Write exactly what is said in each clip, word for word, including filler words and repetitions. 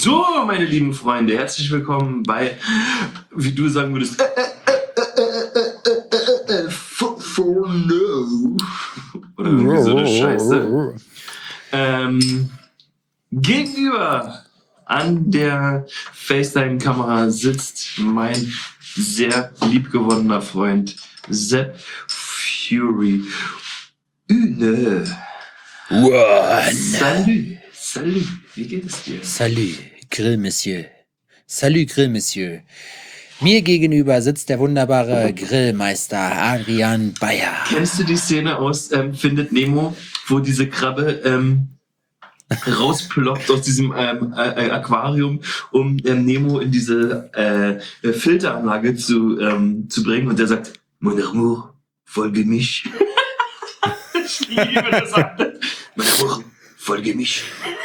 So, meine lieben Freunde, herzlich willkommen bei, wie du sagen würdest, äh, äh, äh, äh, äh, for, for no. Oder irgendwie so eine Scheiße. Ähm, gegenüber an der FaceTime-Kamera sitzt mein sehr liebgewonnener Freund Sepp Fury. Une. One. Salut, salut, wie geht es dir? Salut, Grill Monsieur. Salut, Grill Monsieur. Mir gegenüber sitzt der wunderbare Grillmeister Adrian Bayer. Kennst du die Szene aus ähm, Findet Nemo, wo diese Krabbe ähm, rausploppt aus diesem ähm, äh, Aquarium, um ähm, Nemo in diese äh, Filteranlage zu, ähm, zu bringen, und der sagt, Mon amour, folge mich. Ich liebe das alles. Mon amour, folge mich.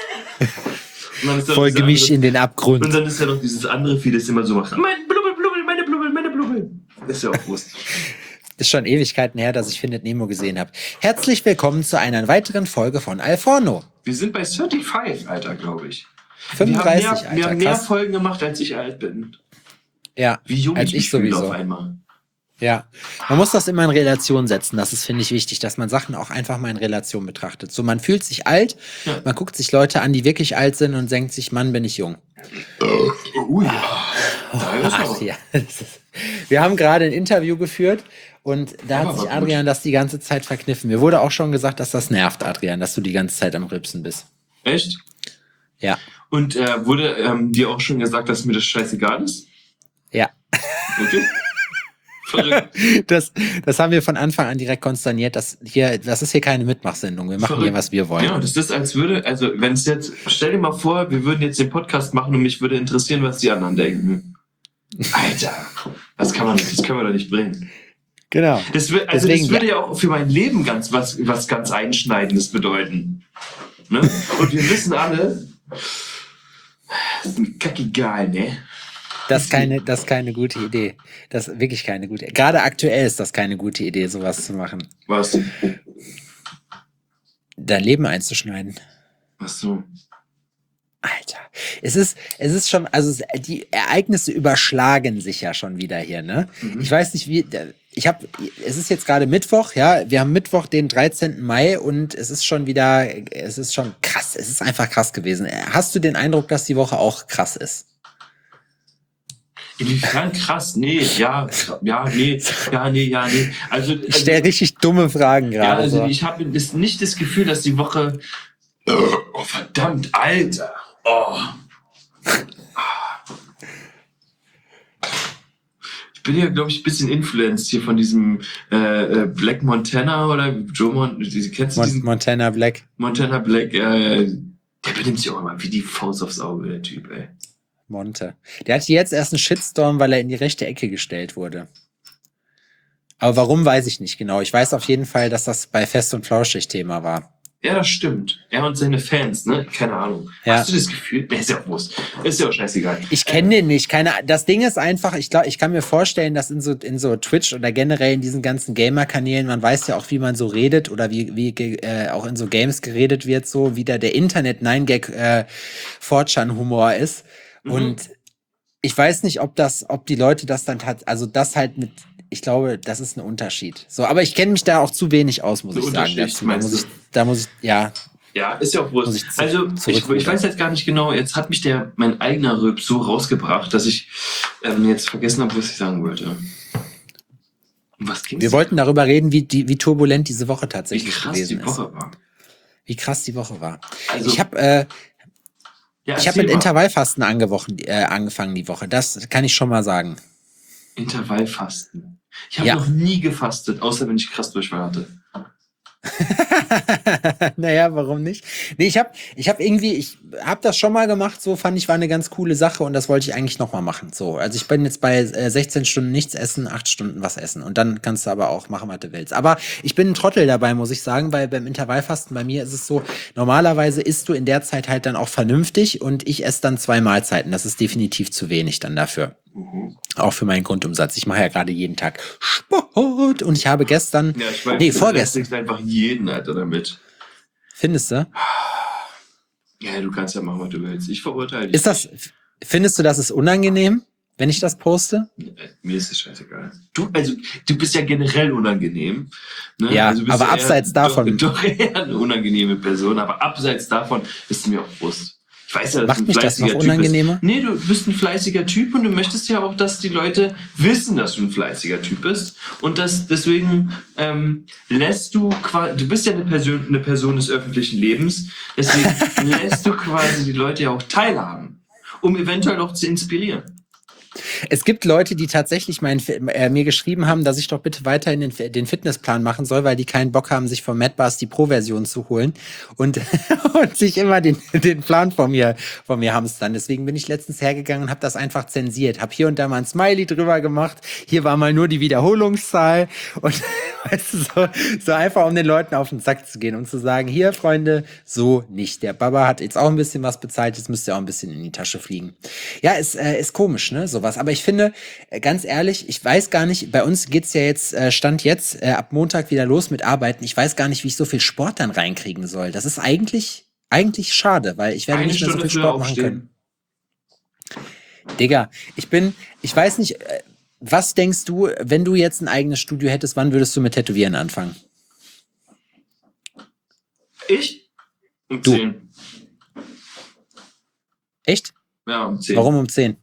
Folge mich andere, in den Abgrund. Und dann ist ja noch dieses andere Vieh, das immer so macht. Mein Blubbel, Blubbel, meine Blubbel, meine Blubbel. Das ist ja auch Wurst. Ist schon Ewigkeiten her, dass ich Findet Nemo gesehen habe. Herzlich willkommen zu einer weiteren Folge von Alforno. Wir sind bei fünfunddreißig, Alter, glaube ich. fünfunddreißig, wir haben mehr, Alter. Wir haben mehr krass. Folgen gemacht, als ich alt bin. Ja, Wie jung als ich ich mich fühle sowieso. auf einmal. Ja, man muss das immer in Relation setzen. Das ist, finde ich, wichtig, dass man Sachen auch einfach mal in Relation betrachtet. So, man fühlt sich alt, Ja. man guckt sich Leute an, die wirklich alt sind und denkt sich, Mann, bin ich jung. Oh ja. Da ist Ach, aber. ja. Wir haben gerade ein Interview geführt und da Aber hat sich war gut. Adrian das die ganze Zeit verkniffen. Mir wurde auch schon gesagt, dass das nervt, Adrian, dass du die ganze Zeit am Rülpsen bist. Echt? Ja, Und äh, wurde ähm, dir auch schon gesagt, dass mir das scheißegal ist? ja. Okay. Verrückt. Das, das haben wir von Anfang an direkt konsterniert. Das, hier, das ist hier keine Mitmachsendung. Wir machen Verrückt. hier, was wir wollen. Ja, das ist, als würde, also wenn es jetzt, stell dir mal vor, wir würden jetzt den Podcast machen und mich würde interessieren, was die anderen denken. Alter, das kann man nicht, das können wir doch nicht bringen. Genau. Das, wür- also Deswegen, das würde ja auch für mein Leben ganz was, was ganz Einschneidendes bedeuten. Ne? Und wir wissen alle, das ist mir kackegal, ne? Das ist keine, das ist keine gute Idee. Das ist wirklich keine gute Idee. Gerade aktuell ist das keine gute Idee, sowas zu machen. Was? Dein Leben einzuschneiden. Ach so. Alter. Es ist, es ist schon, also es, die Ereignisse überschlagen sich ja schon wieder hier, ne? Mhm. Ich weiß nicht, wie, ich habe, es ist jetzt gerade Mittwoch, ja, wir haben Mittwoch, den dreizehnten Mai und es ist schon wieder, es ist schon krass, es ist einfach krass gewesen. Hast du den Eindruck, dass die Woche auch krass ist? Inwiefern krass? Nee, ja, ja, nee, ja, nee, ja, nee. Also, Ich stelle richtig dumme Fragen ja, gerade. also so. ich habe das- nicht das Gefühl, dass die Woche. Oh, verdammt, Alter. Oh. Ich bin ja, glaube ich, ein bisschen influenced hier von diesem äh, äh, Black Montana oder Joe Mon diese, kennst du Mon diesen Montana Black. Montana Black? Äh, der benimmt sich auch immer wie die Faust aufs Auge, der Typ, ey. Monte. Der hatte jetzt erst einen Shitstorm, weil er in die rechte Ecke gestellt wurde. Aber warum, weiß ich nicht genau. Ich weiß auf jeden Fall, dass das bei Fest und Flauschig Thema war. Ja, das stimmt. Er und seine Fans, ne? Keine Ahnung. Ja. Hast du das Gefühl? Nee, ist ja auch Wurst. Ist ja auch scheißegal. Ich kenne den nicht. Keine, das Ding ist einfach, ich glaube, ich kann mir vorstellen, dass in so, in so Twitch oder generell in diesen ganzen Gamer-Kanälen, man weiß ja auch, wie man so redet oder wie, wie äh, auch in so Games geredet wird, so wie da der Internet-Nine-Gag äh, four chan-Humor ist. Mhm. Und ich weiß nicht, ob das, ob die Leute das dann hat, also das halt mit, ich glaube, das ist ein Unterschied. So, aber ich kenne mich da auch zu wenig aus, muss Ein ich sagen. Unterschied, Dazu. Da meinst muss du? ich, da muss ich, ja, Ja, ist ja auch Muss Wurst. ich zu- Also, ich, zurückrudern. ich weiß jetzt gar nicht genau, jetzt hat mich der, mein eigener Rülp so rausgebracht, dass ich ähm, jetzt vergessen habe, was ich sagen wollte. Um was ging's? wir wollten darüber reden, wie, die, wie turbulent diese Woche Wie tatsächlich krass gewesen die Woche war. ist. Wie krass die Woche war. Also, ich habe äh, ja, ich hab erzähl mit mal. Intervallfasten angewochen, äh, angefangen die Woche. Das kann ich schon mal sagen. Intervallfasten. Ich habe Ja. noch nie gefastet, außer wenn ich krass Durchfall hatte. Naja, warum nicht? Nee, ich habe ich hab irgendwie, ich habe das schon mal gemacht, so fand ich, war eine ganz coole Sache und das wollte ich eigentlich noch mal machen. So, also ich bin jetzt bei äh, sechzehn Stunden nichts essen, acht Stunden was essen und dann kannst du aber auch machen, was du willst. Aber ich bin ein Trottel dabei, muss ich sagen, weil beim Intervallfasten bei mir ist es so, normalerweise isst du in der Zeit halt dann auch vernünftig und ich esse dann zwei Mahlzeiten. Das ist definitiv zu wenig dann dafür. Mhm. Auch für meinen Grundumsatz. Ich mache ja gerade jeden Tag Sport und ich habe gestern, Ja, ich weiß, nee, du vorgestern, belästigst einfach jeden, Alter, damit. findest du? Ja, du kannst ja machen, was du willst. Ich verurteile dich. Ist das, findest du, das ist unangenehm, wenn ich das poste? Mir ist es scheißegal. Du, also, du bist ja generell unangenehm. Ne? Ja, also bist aber du abseits eher, davon. Doch, doch eher eine unangenehme Person, aber abseits davon ist mir auch bewusst. Ich weiß ja, dass Macht du ein mich das noch fleißiger Typ unangenehmer? bist. Nee, du bist ein fleißiger Typ und du möchtest ja auch, dass die Leute wissen, dass du ein fleißiger Typ bist. Und das, deswegen ähm, lässt du quasi, du bist ja eine Person, eine Person des öffentlichen Lebens, deswegen lässt du quasi die Leute ja auch teilhaben, um eventuell auch zu inspirieren. Es gibt Leute, die tatsächlich mein, äh, mir geschrieben haben, dass ich doch bitte weiterhin den, den Fitnessplan machen soll, weil die keinen Bock haben, sich von Madbars die Pro-Version zu holen und, und sich immer den, den Plan von mir, von mir hamstern. Deswegen bin ich letztens hergegangen und habe das einfach zensiert. Habe hier und da mal ein Smiley drüber gemacht. Hier war mal nur die Wiederholungszahl. Und weißt du, so, so einfach, um den Leuten auf den Sack zu gehen und zu sagen, hier, Freunde, so nicht. Der Baba hat jetzt auch ein bisschen was bezahlt, jetzt müsst ihr auch ein bisschen in die Tasche fliegen. Ja, ist, äh, ist komisch, ne, sowas. Aber ich finde, äh, ganz ehrlich, ich weiß gar nicht, bei uns geht's ja jetzt, äh, Stand jetzt, äh, ab Montag wieder los mit Arbeiten. Ich weiß gar nicht, wie ich so viel Sport dann reinkriegen soll. Das ist eigentlich, eigentlich schade, weil ich werde Eine nicht mehr so Stunde viel früher Sport machen können. aufstehen. Digga, ich bin, ich weiß nicht, äh, was denkst du, wenn du jetzt ein eigenes Studio hättest, wann würdest du mit Tätowieren anfangen? Ich? Um Du. zehn. Echt? Ja, um zehn. Warum um zehn?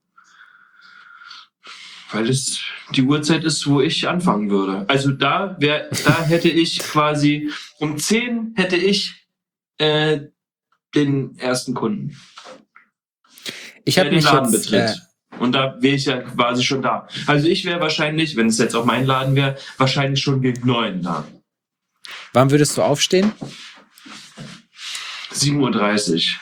Weil es die Uhrzeit ist, wo ich anfangen würde. Also da wär, da hätte ich quasi, um zehn hätte ich äh, den ersten Kunden, Ich der habe den mich Laden jetzt, betritt. äh, Und da wäre ich ja quasi schon da. Also ich wäre wahrscheinlich, wenn es jetzt auch mein Laden wäre, wahrscheinlich schon gegen neun da. wann würdest du aufstehen? sieben Uhr dreißig.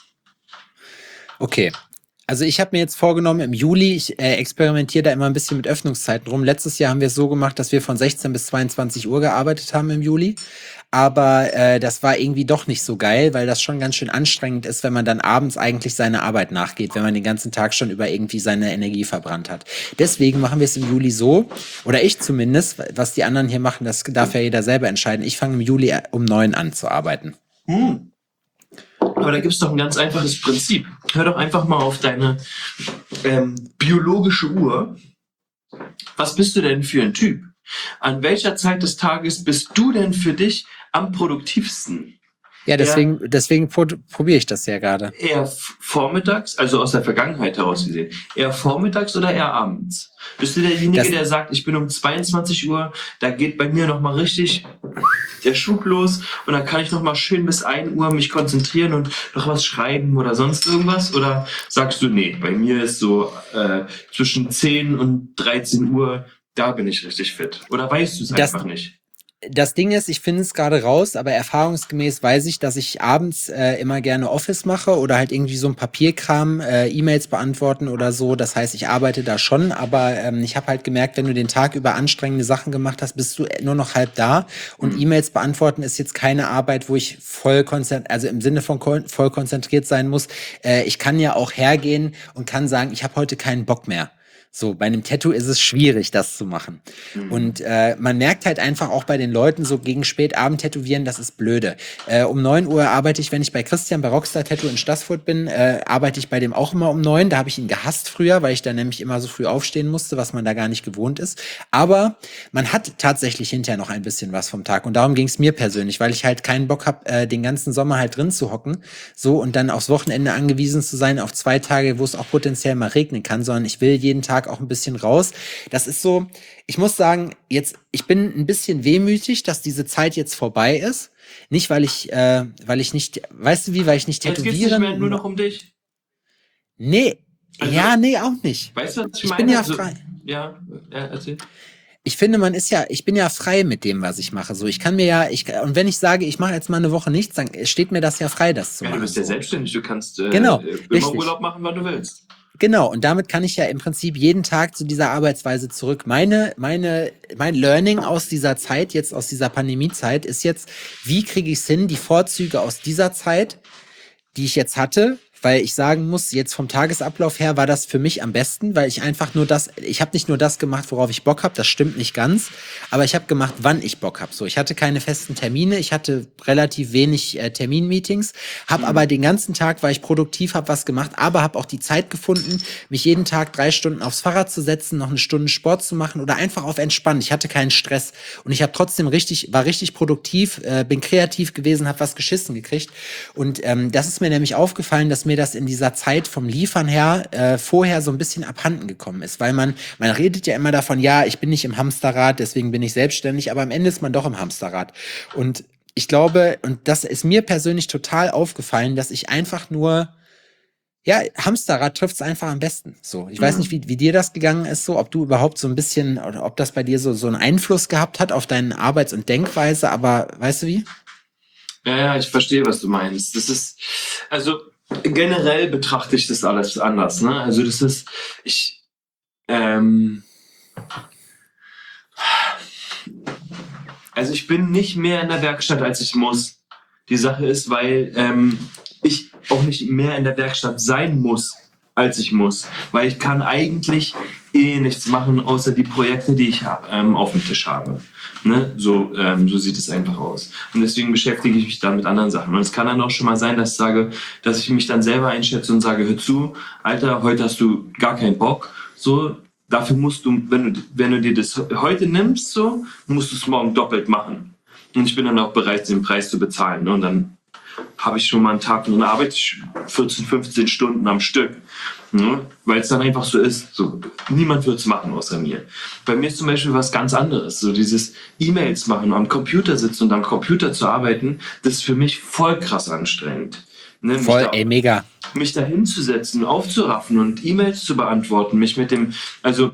Okay. Also ich habe mir jetzt vorgenommen, im Juli, ich äh, experimentiere da immer ein bisschen mit Öffnungszeiten rum. Letztes Jahr haben wir es so gemacht, dass wir von sechzehn bis zweiundzwanzig Uhr gearbeitet haben im Juli. Aber äh, das war irgendwie doch nicht so geil, weil das schon ganz schön anstrengend ist, wenn man dann abends eigentlich seiner Arbeit nachgeht, wenn man den ganzen Tag schon über irgendwie seine Energie verbrannt hat. Deswegen machen wir es im Juli so, oder ich zumindest, was die anderen hier machen, das darf ja jeder selber entscheiden. Ich fange im Juli um neun an zu arbeiten. Hm. Aber da gibt es doch ein ganz einfaches Prinzip. Hör doch einfach mal auf deine ähm, biologische Uhr. Was bist du denn für ein Typ? An welcher Zeit des Tages bist du denn für dich am produktivsten? Ja, deswegen, deswegen pro probiere ich das ja gerade. Eher f- vormittags, also aus der Vergangenheit heraus gesehen, eher vormittags oder eher abends? Bist du derjenige, Das- der sagt, ich bin um zweiundzwanzig Uhr, da geht bei mir nochmal richtig der Schub los und dann kann ich nochmal schön bis ein Uhr mich konzentrieren und noch was schreiben oder sonst irgendwas? Oder sagst du, nee, bei mir ist so äh, zwischen zehn und dreizehn Uhr, da bin ich richtig fit? Oder weißt du es Das- einfach nicht? Das Ding ist, ich finde es gerade raus, aber erfahrungsgemäß weiß ich, dass ich abends äh, immer gerne Office mache oder halt irgendwie so ein Papierkram, äh, E-Mails beantworten oder so. Das heißt, ich arbeite da schon, aber ähm, ich habe halt gemerkt, wenn du den Tag über anstrengende Sachen gemacht hast, bist du nur noch halb da. Und Mhm. E-Mails beantworten ist jetzt keine Arbeit, wo ich voll konzentriert, also im Sinne von kon voll konzentriert sein muss. Äh, ich kann ja auch hergehen und kann sagen, ich habe heute keinen Bock mehr. So, bei einem Tattoo ist es schwierig, das zu machen. Mhm. Und äh, man merkt halt einfach auch bei den Leuten, so gegen Spätabend tätowieren, das ist blöde. Äh, um neun Uhr arbeite ich, wenn ich bei Christian bei Rockstar Tattoo in Stassfurt bin, äh, arbeite ich bei dem auch immer um neun. Da habe ich ihn gehasst früher, weil ich da nämlich immer so früh aufstehen musste, was man da gar nicht gewohnt ist. Aber man hat tatsächlich hinterher noch ein bisschen was vom Tag. Und darum ging es mir persönlich, weil ich halt keinen Bock habe, äh, den ganzen Sommer halt drin zu hocken. So, und dann aufs Wochenende angewiesen zu sein, auf zwei Tage, wo es auch potenziell mal regnen kann, sondern ich will jeden Tag auch ein bisschen raus. Das ist so, ich muss sagen, jetzt, ich bin ein bisschen wehmütig, dass diese Zeit jetzt vorbei ist. Nicht, weil ich, äh, weil ich nicht, weißt du wie, weil ich nicht Jetzt geht's tätowieren. nicht mehr nur noch um dich. Nee, Also- ja, nee, auch nicht. Weißt du, was ich, Ich meine? bin ja So- frei. Ja, ja, erzähl. Ich finde, man ist ja, ich bin ja frei mit dem, was ich mache. So, ich kann mir ja, ich, und wenn ich sage, ich mache jetzt mal eine Woche nichts, dann steht mir das ja frei, das zu Ja, machen. du bist ja so. selbstständig, du kannst äh, Genau, immer richtig. Urlaub machen, wann du willst. Genau, und damit kann ich ja im Prinzip jeden Tag zu dieser Arbeitsweise zurück. Meine, meine, mein Learning aus dieser Zeit, jetzt aus dieser Pandemiezeit, ist jetzt, wie kriege ich es hin, die Vorzüge aus dieser Zeit, die ich jetzt hatte, weil ich sagen muss, jetzt vom Tagesablauf her war das für mich am besten, weil ich einfach nur das, ich habe nicht nur das gemacht, worauf ich Bock habe, das stimmt nicht ganz, aber ich habe gemacht, wann ich Bock habe. So, ich hatte keine festen Termine, ich hatte relativ wenig äh, Terminmeetings, habe mhm. aber den ganzen Tag, war ich produktiv, habe was gemacht, aber habe auch die Zeit gefunden, mich jeden Tag drei Stunden aufs Fahrrad zu setzen, noch eine Stunde Sport zu machen oder einfach auf entspannen. Ich hatte keinen Stress und ich habe trotzdem richtig, war richtig produktiv, äh, bin kreativ gewesen, habe was geschissen gekriegt und ähm, das ist mir nämlich aufgefallen, dass mir das in dieser Zeit vom Liefern her äh, vorher so ein bisschen abhanden gekommen ist, weil man, man redet ja immer davon, ja, ich bin nicht im Hamsterrad, deswegen bin ich selbstständig, aber am Ende ist man doch im Hamsterrad. Und ich glaube, und das ist mir persönlich total aufgefallen, dass ich einfach nur, ja, Hamsterrad trifft es einfach am besten. So, ich mhm. weiß nicht, wie, wie dir das gegangen ist, so, ob du überhaupt so ein bisschen, oder ob das bei dir so, so einen Einfluss gehabt hat auf deine Arbeits- und Denkweise, aber weißt du wie? Ja, ja, ich verstehe, was du meinst. Das ist, also, generell betrachte ich das alles anders, ne? Also das ist, ich, ähm, also ich bin nicht mehr in der Werkstatt, als ich muss. Die Sache ist, weil ähm, ich auch nicht mehr in der Werkstatt sein muss, als ich muss. Weil ich kann eigentlich eh nichts machen, außer die Projekte, die ich ähm, auf dem Tisch habe. Ne? So, ähm, so sieht es einfach aus. Und deswegen beschäftige ich mich dann mit anderen Sachen. Und es kann dann auch schon mal sein, dass ich sage, dass ich mich dann selber einschätze und sage, hör zu, Alter, heute hast du gar keinen Bock. So, dafür musst du, wenn du, wenn du dir das heute nimmst, so, musst du es morgen doppelt machen. Und ich bin dann auch bereit, den Preis zu bezahlen. Ne? Und dann habe ich schon mal einen Tag und dann arbeite ich vierzehn, fünfzehn Stunden am Stück. Ne? Weil es dann einfach so ist. So, niemand wird es machen außer mir. Bei mir ist zum Beispiel was ganz anderes. So dieses E-Mails machen, am Computer sitzen und am Computer zu arbeiten, das ist für mich voll krass anstrengend. Ne? Voll, da, ey, mega. Mich da hinzusetzen, aufzuraffen und E-Mails zu beantworten, mich mit dem, also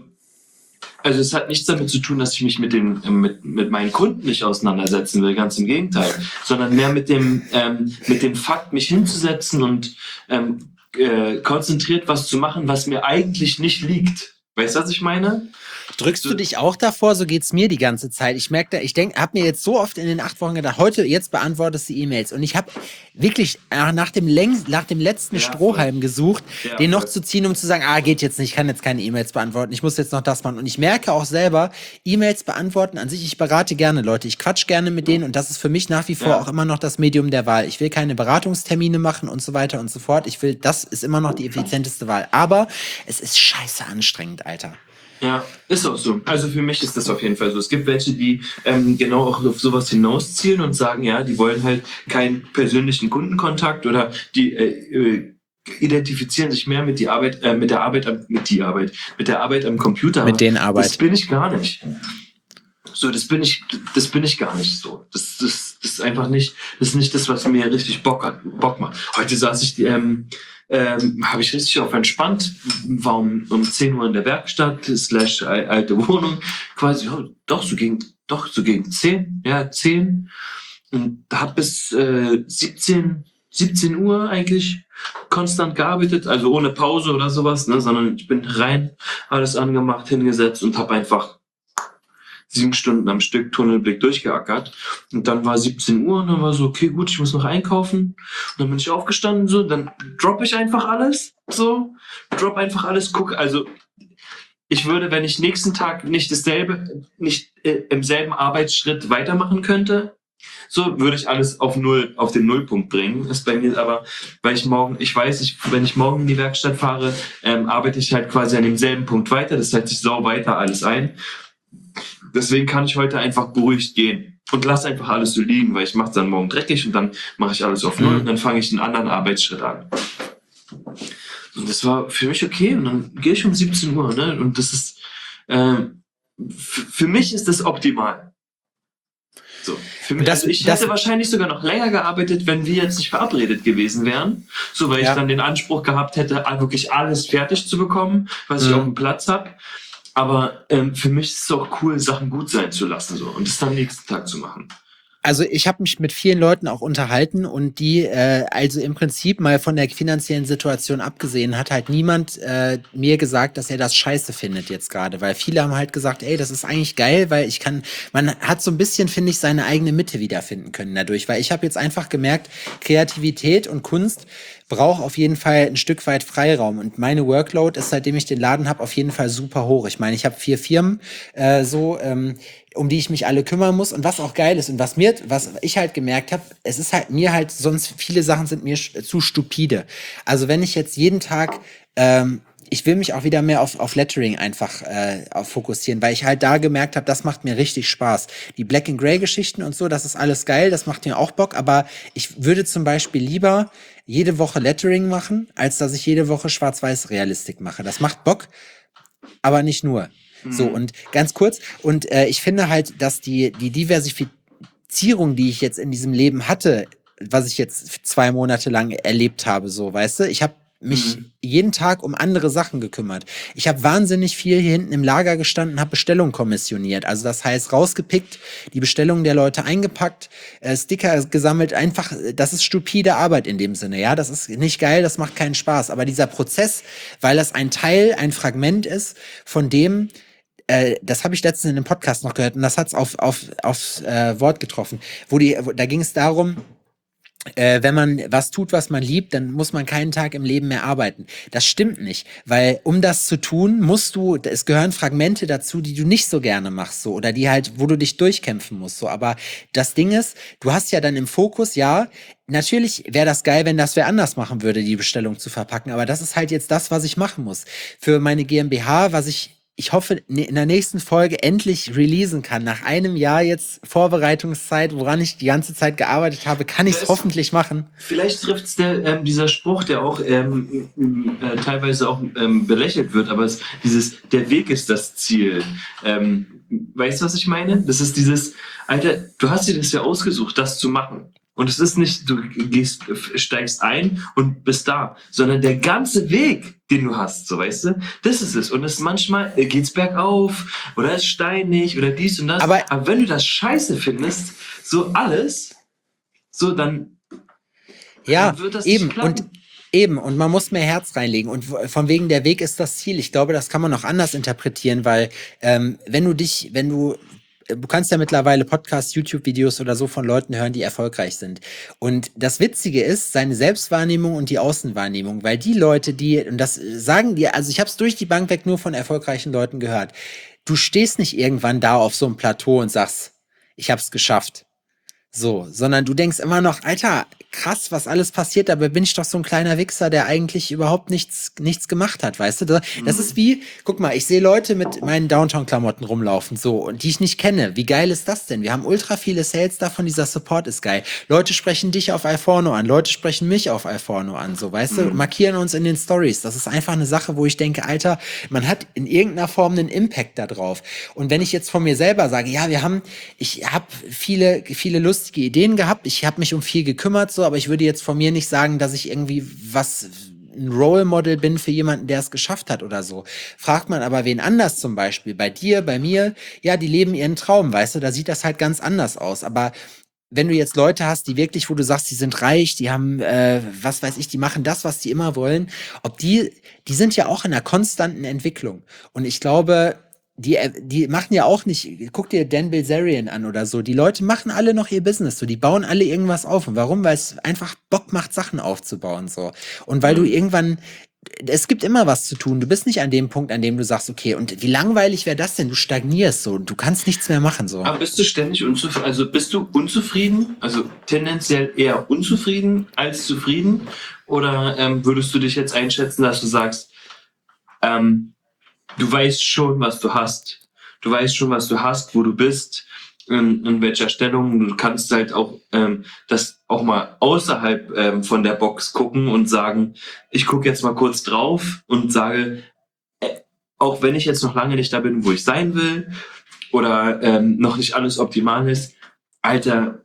Also es hat nichts damit zu tun, dass ich mich mit, den, mit, mit meinen Kunden nicht auseinandersetzen will, ganz im Gegenteil, sondern mehr mit dem, ähm, mit dem Fakt, mich hinzusetzen und ähm, äh, konzentriert was zu machen, was mir eigentlich nicht liegt. Weißt du, was ich meine? Drückst du dich auch davor? So geht's mir die ganze Zeit. Ich merke, ich denke, habe mir jetzt so oft in den acht Wochen gedacht, heute, jetzt beantwortest du E-Mails. Und ich habe wirklich nach dem, längst, nach dem letzten ja, Strohhalm gesucht, ja, den noch voll. zu ziehen, um zu sagen, ah, geht jetzt nicht, ich kann jetzt keine E-Mails beantworten, ich muss jetzt noch das machen. Und ich merke auch selber, E-Mails beantworten an sich, ich berate gerne Leute, ich quatsch gerne mit denen und das ist für mich nach wie vor ja. auch immer noch das Medium der Wahl. Ich will keine Beratungstermine machen und so weiter und so fort. Ich will, das ist immer noch die effizienteste Wahl. Aber es ist scheiße anstrengend, Alter. Ja, ist auch so. Also für mich ist das auf jeden Fall so. Es gibt welche, die ähm, genau auch auf sowas hinauszielen und sagen, ja, die wollen halt keinen persönlichen Kundenkontakt oder die äh, identifizieren sich mehr mit die Arbeit, äh, mit der Arbeit, am, mit die Arbeit, mit der Arbeit am Computer. Mit den Arbeit. Das bin ich gar nicht. So, das bin ich, das bin ich gar nicht so. Das, das, das ist einfach nicht, das ist nicht das, was mir richtig Bock hat, Bock macht. Heute saß ich, ähm, ähm, habe ich richtig auf entspannt, war um, um zehn Uhr in der Werkstatt, slash alte Wohnung, quasi, oh, doch, so gegen, doch, so gegen zehn, ja, zehn. Und hab bis äh, siebzehn Uhr eigentlich konstant gearbeitet, also ohne Pause oder sowas, ne, sondern ich bin rein, alles angemacht, hingesetzt und habe einfach sieben Stunden am Stück Tunnelblick durchgeackert. Und dann war siebzehn Uhr und dann war so, okay, gut, ich muss noch einkaufen. Und dann bin ich aufgestanden, so, dann droppe ich einfach alles, so, drop einfach alles, guck, also ich würde, wenn ich nächsten Tag nicht dasselbe, nicht äh, im selben Arbeitsschritt weitermachen könnte, so würde ich alles auf null, auf den Nullpunkt bringen. Ist bei mir aber, weil ich morgen, ich weiß, ich, wenn ich morgen in die Werkstatt fahre, ähm, arbeite ich halt quasi an demselben Punkt weiter. Das heißt, ich sau weiter alles ein. Deswegen kann ich heute einfach beruhigt gehen und lasse einfach alles so liegen, weil ich mache es dann morgen dreckig und dann mache ich alles auf null mhm. und dann fange ich einen anderen Arbeitsschritt an. Und das war für mich okay und dann gehe ich um siebzehn Uhr, ne? Und das ist, ähm, für mich ist das optimal. So, für mich, das, also ich das, hätte wahrscheinlich sogar noch länger gearbeitet, wenn wir jetzt nicht verabredet gewesen wären. So, weil ja. ich dann den Anspruch gehabt hätte, wirklich alles fertig zu bekommen, was mhm. ich auf dem Platz habe. Aber ähm, für mich ist es auch cool, Sachen gut sein zu lassen so und es dann am nächsten Tag zu machen. Also ich habe mich mit vielen Leuten auch unterhalten und die, äh, also im Prinzip mal von der finanziellen Situation abgesehen, hat halt niemand äh, mir gesagt, dass er das scheiße findet jetzt gerade, weil viele haben halt gesagt, ey, das ist eigentlich geil, weil ich kann, man hat so ein bisschen, finde ich, seine eigene Mitte wiederfinden können dadurch, weil ich habe jetzt einfach gemerkt, Kreativität und Kunst brauche auf jeden Fall ein Stück weit Freiraum. Und meine Workload ist, seitdem ich den Laden habe, auf jeden Fall super hoch. Ich meine, ich habe vier Firmen, äh, so, ähm, um die ich mich alle kümmern muss. Und was auch geil ist und was mir, was ich halt gemerkt habe, es ist halt mir halt, sonst viele Sachen sind mir sch- zu stupide. Also wenn ich jetzt jeden Tag, ähm, ich will mich auch wieder mehr auf, auf Lettering einfach äh, auf fokussieren, weil ich halt da gemerkt habe, das macht mir richtig Spaß. Die Black and Grey Geschichten und so, das ist alles geil, das macht mir auch Bock, aber ich würde zum Beispiel lieber jede Woche Lettering machen, als dass ich jede Woche Schwarz-Weiß-Realistik mache. Das macht Bock, aber nicht nur. So, und ganz kurz, und äh, ich finde halt, dass die, die Diversifizierung, die ich jetzt in diesem Leben hatte, was ich jetzt zwei Monate lang erlebt habe, so, weißt du, ich habe mich Mhm. jeden Tag um andere Sachen gekümmert. Ich habe wahnsinnig viel hier hinten im Lager gestanden, habe Bestellungen kommissioniert. Also das heißt, rausgepickt, die Bestellungen der Leute eingepackt, äh, Sticker gesammelt, einfach, das ist stupide Arbeit in dem Sinne, ja, das ist nicht geil, das macht keinen Spaß. Aber dieser Prozess, weil das ein Teil, ein Fragment ist, von dem, äh, das habe ich letztens in einem Podcast noch gehört und das hat's auf, auf, aufs äh, Wort getroffen, wo die, wo, da ging es darum, äh, wenn man was tut, was man liebt, dann muss man keinen Tag im Leben mehr arbeiten. Das stimmt nicht, weil um das zu tun, musst du, es gehören Fragmente dazu, die du nicht so gerne machst, so, oder die halt, wo du dich durchkämpfen musst, so. Aber das Ding ist, du hast ja dann im Fokus, ja, natürlich wäre das geil, wenn das wer anders machen würde, die Bestellung zu verpacken, aber das ist halt jetzt das, was ich machen muss. Für meine GmbH, was ich ich hoffe, in der nächsten Folge endlich releasen kann. Nach einem Jahr jetzt Vorbereitungszeit, woran ich die ganze Zeit gearbeitet habe, kann ich es Das- hoffentlich machen. Vielleicht trifft es ähm, dieser Spruch, der auch ähm, äh, teilweise auch ähm, belächelt wird, aber es, dieses, der Weg ist das Ziel. Ähm, weißt du, was ich meine? Das ist dieses, Alter, du hast dir das ja ausgesucht, das zu machen. Und es ist nicht, du gehst, steigst ein und bist da, sondern der ganze Weg, den du hast, so, weißt du, das ist es. Und es manchmal äh, geht's bergauf oder es ist steinig oder dies und das. Aber- Aber wenn du das scheiße findest, so alles, so dann Ja, dann wird das eben. nicht klappen. Und eben. Und man muss mehr Herz reinlegen. Und w- von wegen der Weg ist das Ziel. Ich glaube, das kann man auch anders interpretieren, weil ähm, wenn du dich, wenn du Du kannst ja mittlerweile Podcasts, YouTube-Videos oder so von Leuten hören, die erfolgreich sind. Und das Witzige ist, seine Selbstwahrnehmung und die Außenwahrnehmung, weil die Leute, die, und das sagen dir, also ich habe es durch die Bank weg nur von erfolgreichen Leuten gehört, du stehst nicht irgendwann da auf so einem Plateau und sagst, ich habe es geschafft. So, sondern du denkst immer noch, Alter, krass, was alles passiert, dabei bin ich doch so ein kleiner Wichser, der eigentlich überhaupt nichts, nichts gemacht hat, weißt du? Das, das ist wie, guck mal, ich sehe Leute mit meinen Downtown-Klamotten rumlaufen, so, und die ich nicht kenne. Wie geil ist das denn? Wir haben ultra viele Sales davon, dieser Support ist geil. Leute sprechen dich auf iPhone an, Leute sprechen mich auf iPhone an, so, weißt du? Markieren uns in den Stories. Das ist einfach eine Sache, wo ich denke, Alter, man hat in irgendeiner Form einen Impact da drauf. Und wenn ich jetzt von mir selber sage, ja, wir haben, ich habe viele, viele lustige Ideen gehabt, ich habe mich um viel gekümmert, so, aber ich würde jetzt von mir nicht sagen, dass ich irgendwie was ein Role Model bin für jemanden, der es geschafft hat oder so. Fragt man aber wen anders zum Beispiel, bei dir, bei mir, ja, die leben ihren Traum, weißt du, da sieht das halt ganz anders aus. Aber wenn du jetzt Leute hast, die wirklich, wo du sagst, die sind reich, die haben, äh, was weiß ich, die machen das, was die immer wollen, ob die, die sind ja auch in einer konstanten Entwicklung. Und ich glaube, die, äh, die machen ja auch nicht, guck dir Dan Bilzerian an oder so, die Leute machen alle noch ihr Business, so, die bauen alle irgendwas auf. Und warum? Weil es einfach Bock macht, Sachen aufzubauen, so. Und weil du irgendwann, es gibt immer was zu tun. Du bist nicht an dem Punkt, an dem du sagst, okay, und wie langweilig wäre das denn? Du stagnierst so und du kannst nichts mehr machen, so. Aber bist du ständig unzufrieden? Also bist du unzufrieden? Also tendenziell eher unzufrieden als zufrieden? Oder ähm, würdest du dich jetzt einschätzen, dass du sagst, ähm, du weißt schon, was du hast. Du weißt schon, was du hast, wo du bist, in, in welcher Stellung. Du kannst halt auch ähm, das auch mal außerhalb ähm, von der Box gucken und sagen, ich gucke jetzt mal kurz drauf und sage, äh, auch wenn ich jetzt noch lange nicht da bin, wo ich sein will, oder ähm, noch nicht alles optimal ist, Alter,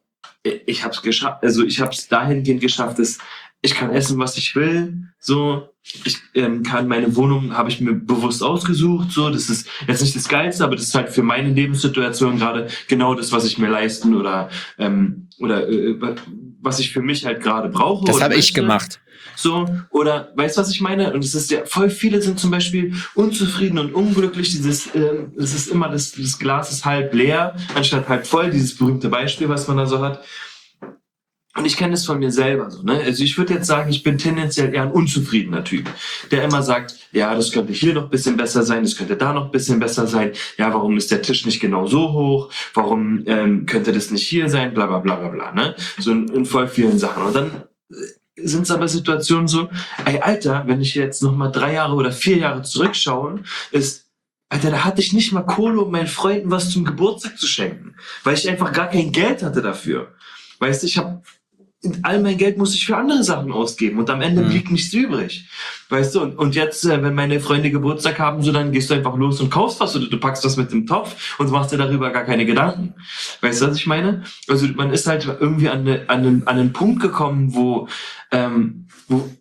ich hab's geschafft, also ich hab's dahingehend geschafft, dass ich kann essen, was ich will, so, ich ähm, kann meine Wohnung, habe ich mir bewusst ausgesucht, so, das ist jetzt nicht das Geilste, aber das ist halt für meine Lebenssituation gerade genau das, was ich mir leisten oder ähm, oder äh, was ich für mich halt gerade brauche. Das oder habe ich möchte. gemacht. So, oder weißt du, was ich meine? Und es ist ja, voll viele sind zum Beispiel unzufrieden und unglücklich. Dieses, äh, es ist immer das, das Glas ist halb leer, anstatt halb voll, dieses berühmte Beispiel, was man da so hat. Und ich kenne das von mir selber so, ne? Also ich würde jetzt sagen, ich bin tendenziell eher ein unzufriedener Typ, der immer sagt, ja, das könnte hier noch ein bisschen besser sein, das könnte da noch ein bisschen besser sein. Ja, warum ist der Tisch nicht genau so hoch? Warum ähm, könnte das nicht hier sein? Bla bla bla bla bla, ne? So in, in voll vielen Sachen. Und dann sind es aber Situationen so, ey Alter, wenn ich jetzt noch mal drei Jahre oder vier Jahre zurückschaue, ist, Alter, da hatte ich nicht mal Kohle, um meinen Freunden was zum Geburtstag zu schenken, weil ich einfach gar kein Geld hatte dafür. Weißt du, ich habe all mein Geld muss ich für andere Sachen ausgeben und am Ende Mhm. blieb nichts übrig. Weißt du, und, und jetzt, äh, wenn meine Freunde Geburtstag haben, so dann gehst du einfach los und kaufst was oder du packst was mit dem Topf und machst dir darüber gar keine Gedanken. Weißt du, was ich meine? Also man ist halt irgendwie an, ne, an, einen, an einen Punkt gekommen, wo, ähm, wo,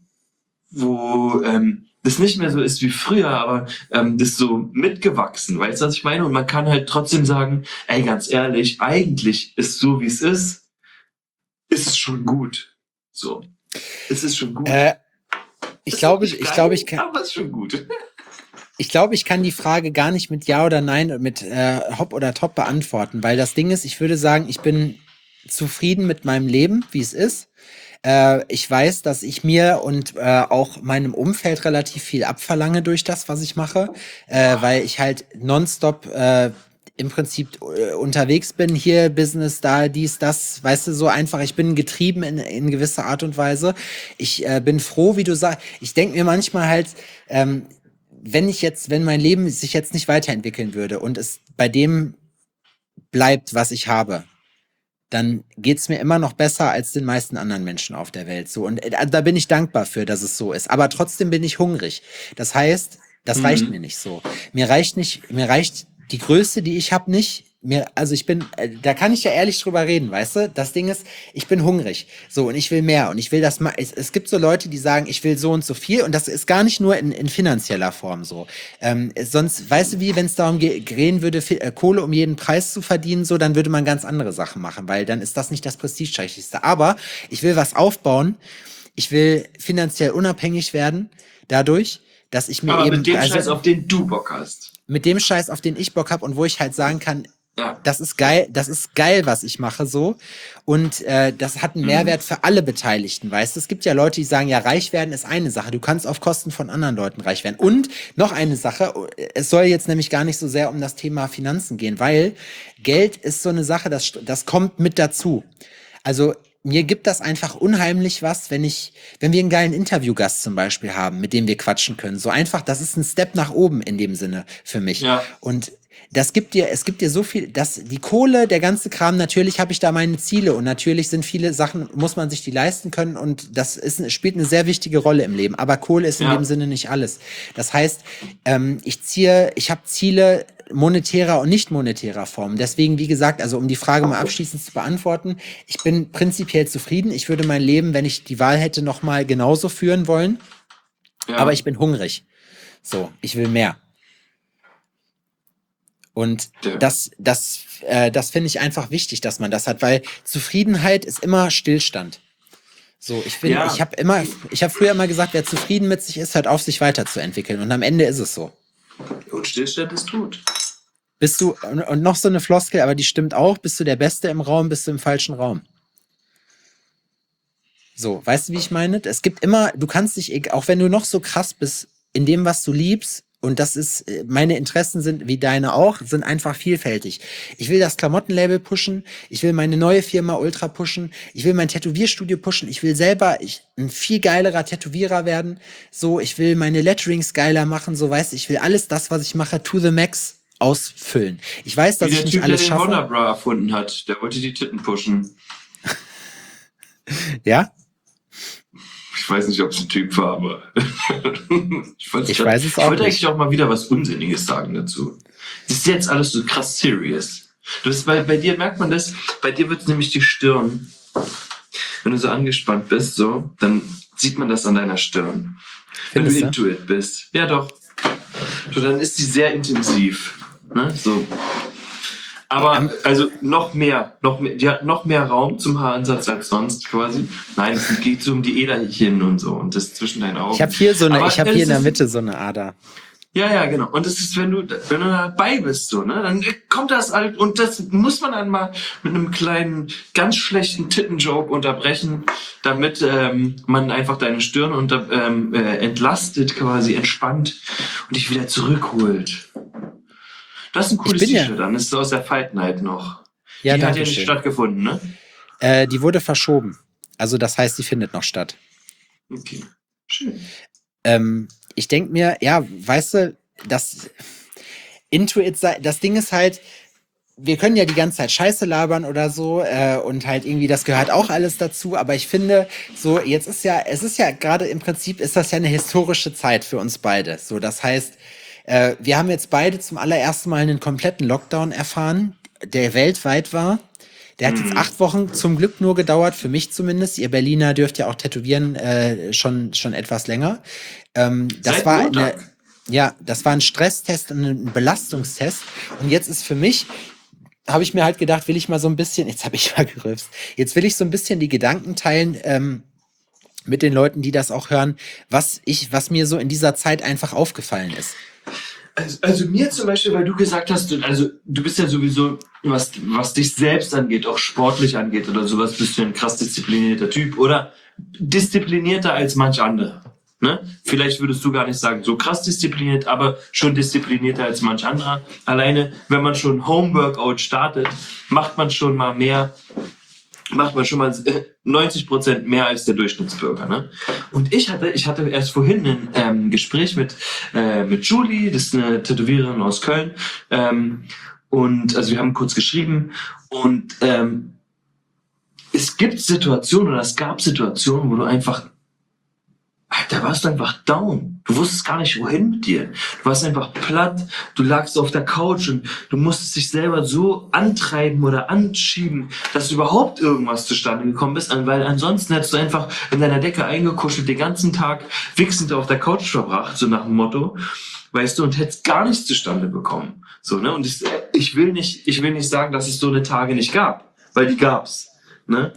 wo ähm, das nicht mehr so ist wie früher, aber ähm, das so mitgewachsen. Weißt du, was ich meine? Und man kann halt trotzdem sagen, ey, ganz ehrlich, eigentlich ist so, wie es ist, ist es schon gut. So. Es ist schon gut. Äh, ich Ist glaube, nicht ich geil, glaube, ich kann, aber es ist schon gut. ich glaube, ich kann die Frage gar nicht mit Ja oder Nein, mit äh, Hop oder Top beantworten, weil das Ding ist, ich würde sagen, ich bin zufrieden mit meinem Leben, wie es ist. Äh, ich weiß, dass ich mir und äh, auch meinem Umfeld relativ viel abverlange durch das, was ich mache, äh, weil ich halt nonstop äh, im Prinzip äh, unterwegs bin, hier Business, da, dies, das, weißt du, so einfach, ich bin getrieben in, in gewisser Art und Weise. Ich äh, bin froh, wie du sagst, ich denke mir manchmal halt, ähm, wenn ich jetzt, wenn mein Leben sich jetzt nicht weiterentwickeln würde und es bei dem bleibt, was ich habe, dann geht's mir immer noch besser als den meisten anderen Menschen auf der Welt. So, und äh, da bin ich dankbar für, dass es so ist. Aber trotzdem bin ich hungrig. Das heißt, das reicht mir Mhm. nicht so. Mir reicht nicht, mir reicht die Größe, die ich habe, nicht. Mir, also ich bin, äh, da kann ich ja ehrlich drüber reden, weißt du? Das Ding ist, ich bin hungrig. So, und ich will mehr. Und ich will das mal. Es, es gibt so Leute, die sagen, ich will so und so viel. Und das ist gar nicht nur in, in finanzieller Form so. Ähm, es- sonst, weißt du wie, wenn es darum ge- gehen würde, fi- äh, Kohle um jeden Preis zu verdienen, so, dann würde man ganz andere Sachen machen, weil dann ist das nicht das Prestigeträchtigste. Aber ich will was aufbauen. Ich will finanziell unabhängig werden dadurch, dass ich mir Aber eben, mit dem also Scheiß, auf den du Bock hast. mit dem Scheiß, auf den ich Bock habe und wo ich halt sagen kann, Ja. das ist geil, das ist geil, was ich mache so. Und äh, das hat einen Mehrwert für alle Beteiligten, weißt du? Es gibt ja Leute, die sagen, ja, reich werden ist eine Sache. Du kannst auf Kosten von anderen Leuten reich werden. Und noch eine Sache, es soll jetzt nämlich gar nicht so sehr um das Thema Finanzen gehen, weil Geld ist so eine Sache, das, das kommt mit dazu. Also mir gibt das einfach unheimlich was, wenn ich, wenn wir einen geilen Interviewgast zum Beispiel haben, mit dem wir quatschen können. So einfach, das ist ein Step nach oben in dem Sinne für mich. Ja. Und das gibt dir, es gibt dir so viel, das, die Kohle, der ganze Kram, natürlich habe ich da meine Ziele und natürlich sind viele Sachen, muss man sich die leisten können und das ist, spielt eine sehr wichtige Rolle im Leben. Aber Kohle ist in Ja. dem Sinne nicht alles. Das heißt, ähm, ich ziehe, ich habe Ziele monetärer und nicht monetärer Form. Deswegen, wie gesagt, also um die Frage mal abschließend zu beantworten, ich bin prinzipiell zufrieden. Ich würde mein Leben, wenn ich die Wahl hätte, noch mal genauso führen wollen. Ja. Aber ich bin hungrig. So, ich will mehr. Und Ja. das, das, äh, das finde ich einfach wichtig, dass man das hat, weil Zufriedenheit ist immer Stillstand. So, ich finde, Ja. ich habe immer, ich habe früher immer gesagt, wer zufrieden mit sich ist, hört auf, sich weiterzuentwickeln. Und am Ende ist es so. Und Stillstand ist gut. Bist du, und und noch so eine Floskel, aber die stimmt auch, bist du der Beste im Raum, bist du im falschen Raum. So, weißt du, wie ich meine? Es gibt immer, du kannst dich, eг- auch wenn du noch so krass bist in dem, was du liebst, und das ist, äh, meine Interessen sind, wie deine auch, sind einfach vielfältig. Ich will das Klamottenlabel pushen, ich will meine neue Firma Ultra pushen, ich will mein Tätowierstudio pushen, ich will selber ich, ein viel geilerer Tätowierer werden, so, ich will meine Letterings geiler machen, so, weißt du, ich will alles das, was ich mache, to the max ausfüllen. Ich weiß, dass Wie der ich nicht Typ, der alles den schaffe. Wonderbra erfunden hat, der wollte die Titten pushen. Ja? Ich weiß nicht, ob es ein Typ war, aber ich, fand's Ich grad- weiß es ich auch wollte nicht. eigentlich auch mal wieder was Unsinniges sagen dazu. Das ist jetzt alles so krass serious. Du bist, bei, bei dir merkt man das, bei dir wird nämlich die Stirn, wenn du so angespannt bist, so, dann sieht man das an deiner Stirn. Wenn Findest du du? into it bist. Ja, doch. So, dann ist die sehr intensiv. Ne? So. Aber Ähm, also noch mehr, noch mehr, die hat noch mehr Raum zum Haaransatz als sonst quasi. Nein, es geht so um die Äderchen und so und das zwischen deinen Augen. Ich habe hier so eine, Aber ich habe es hier in der ist- Mitte so eine Ader. Ja, ja, genau. Und das ist, wenn du, wenn du dabei bist, so, ne, dann kommt das halt, und das muss man dann mal mit einem kleinen, ganz schlechten Tittenjoke unterbrechen, damit ähm, man einfach deine Stirn unter, ähm, äh, entlastet, quasi entspannt und dich wieder zurückholt. Das ist ein cooles T-Shirt, ja. Dann ist es aus der Fight Night noch. Ja, die hat ja schön. nicht stattgefunden, ne? Äh, die wurde verschoben. Also das heißt, die findet noch statt. Okay, schön. Ähm, ich denke mir, ja, weißt du, das Intuit, das Ding ist halt, wir können ja die ganze Zeit Scheiße labern oder so äh, und halt irgendwie, das gehört auch alles dazu, aber ich finde, so, jetzt ist ja, es ist ja gerade im Prinzip, ist das ja eine historische Zeit für uns beide. So, das heißt, äh, wir haben jetzt beide zum allerersten Mal einen kompletten Lockdown erfahren, der weltweit war. Der hat jetzt acht Wochen zum Glück nur gedauert, für mich zumindest. Ihr Berliner dürft ja auch tätowieren, äh, schon, schon etwas länger. Ähm, das Seit war Montag. eine, ja, das war ein Stresstest und ein Belastungstest. Und jetzt ist für mich, habe ich mir halt gedacht, will ich mal so ein bisschen, jetzt habe ich mal gerülpst, jetzt will ich so ein bisschen die Gedanken teilen, ähm, mit den Leuten, die das auch hören, was ich, was mir so in dieser Zeit einfach aufgefallen ist. Also, also mir zum Beispiel, weil du gesagt hast, du, also du bist ja sowieso, was, was dich selbst angeht, auch sportlich angeht oder sowas, bist du ein krass disziplinierter Typ oder disziplinierter als manch andere. Ne? Vielleicht würdest du gar nicht sagen, so krass diszipliniert, aber schon disziplinierter als manch anderer. Alleine, wenn man schon Homeworkout startet, macht man schon mal mehr, macht man schon mal neunzig Prozent mehr als der Durchschnittsbürger, ne? Und ich hatte, ich hatte erst vorhin ein ähm, Gespräch mit äh, mit Julie, das ist eine Tätowiererin aus Köln, ähm, und also wir haben kurz geschrieben und ähm, es gibt Situationen oder es gab Situationen, wo du einfach, da warst du einfach down. Du wusstest gar nicht, wohin mit dir. Du warst einfach platt, du lagst auf der Couch und du musstest dich selber so antreiben oder anschieben, dass überhaupt irgendwas zustande gekommen ist, weil ansonsten hättest du einfach in deiner Decke eingekuschelt, den ganzen Tag wichsend auf der Couch verbracht, so nach dem Motto, weißt du, und hättest gar nichts zustande bekommen. So, ne? Und ich, ich will nicht, ich will nicht sagen, dass es so eine Tage nicht gab, weil die gab's, ne?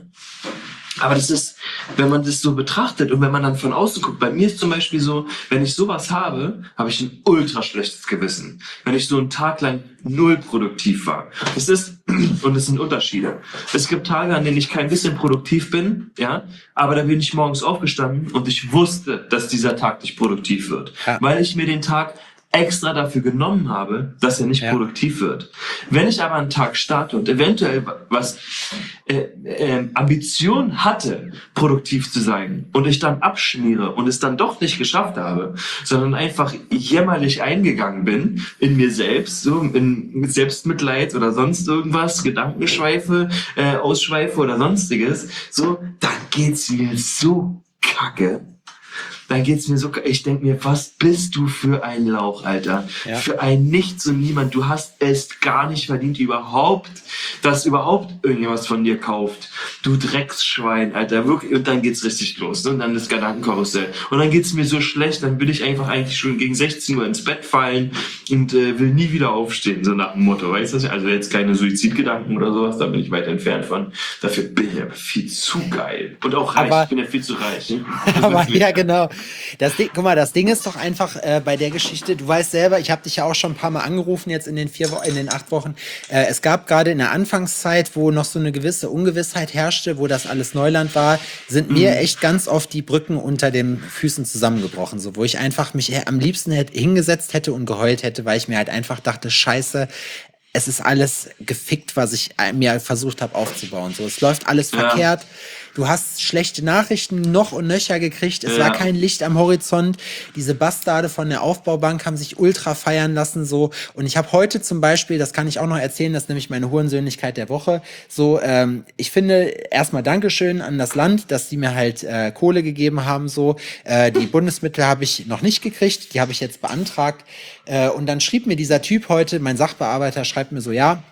Aber das ist, wenn man das so betrachtet und wenn man dann von außen guckt, bei mir ist zum Beispiel so, wenn ich sowas habe, habe ich ein ultra schlechtes Gewissen. Wenn ich so einen Tag lang null produktiv war. Das ist, und das sind Unterschiede. Es gibt Tage, an denen ich kein bisschen produktiv bin, ja, aber da bin ich morgens aufgestanden und ich wusste, dass dieser Tag nicht produktiv wird. Ja. Weil ich mir den Tag extra dafür genommen habe, dass er nicht ja. produktiv wird. Wenn ich aber einen Tag starte und eventuell was äh, äh, Ambition hatte, produktiv zu sein und ich dann abschmiere und es dann doch nicht geschafft habe, sondern einfach jämmerlich eingegangen bin in mir selbst, so in, mit Selbstmitleid oder sonst irgendwas, Gedankenschweife, äh, Ausschweife oder sonstiges, so, dann geht's mir so kacke. Dann geht's mir so, ich denk mir, was bist du für ein Lauch, Alter? Ja. Für ein Nichts und Niemand. Du hast es gar nicht verdient, überhaupt, dass überhaupt irgendjemand von dir kauft. Du Drecksschwein, Alter. Wirklich. Und dann geht's richtig los, ne? Und dann das Gedankenkarussell. Und dann geht's mir so schlecht, dann will ich einfach eigentlich schon gegen sechzehn Uhr ins Bett fallen und äh, will nie wieder aufstehen, so nach dem Motto, weißt du? Also jetzt keine Suizidgedanken oder sowas, da bin ich weit entfernt von. Dafür bin ich aber viel zu geil. Und auch reich, aber, ich bin ja viel zu reich. Ne? Aber ja, genau. Das Ding, guck mal, das Ding ist doch einfach äh, bei der Geschichte, du weißt selber, ich habe dich ja auch schon ein paar Mal angerufen jetzt in den vier Wochen, in den acht Wochen. Äh, es gab gerade in der Anfangszeit, wo noch so eine gewisse Ungewissheit herrschte, wo das alles Neuland war, sind mhm. mir echt ganz oft die Brücken unter den Füßen zusammengebrochen, so wo ich einfach mich am liebsten hätte, hingesetzt hätte und geheult hätte, weil ich mir halt einfach dachte, scheiße, es ist alles gefickt, was ich mir versucht habe aufzubauen. So, es läuft alles ja. verkehrt. Du hast schlechte Nachrichten noch und nöcher gekriegt. Es ja. war kein Licht am Horizont. Diese Bastarde von der Aufbaubank haben sich ultra feiern lassen. So. Und ich habe heute zum Beispiel, das kann ich auch noch erzählen, das ist nämlich meine Hurensöhnlichkeit der Woche. So, ähm, ich finde erstmal Dankeschön an das Land, dass die mir halt äh, Kohle gegeben haben. So, äh, die Bundesmittel habe ich noch nicht gekriegt. Die habe ich jetzt beantragt. Äh, und dann schrieb mir dieser Typ heute, mein Sachbearbeiter, schreibt mir so, ja,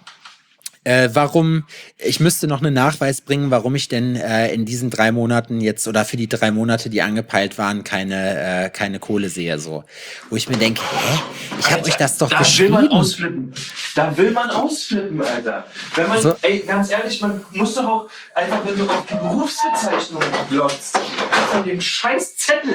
Äh, warum, ich müsste noch einen Nachweis bringen, warum ich denn äh, in diesen drei Monaten jetzt oder für die drei Monate, die angepeilt waren, keine äh, keine Kohle sehe, so. Wo ich mir denke, hä? Ich habe euch das doch da geschrieben. Da will man ausflippen. Da will man ausflippen, Alter. Wenn man, so. ey, ganz ehrlich, man muss doch auch, einfach wenn du auf die Berufsbezeichnung glotzt, von dem scheiß Zettel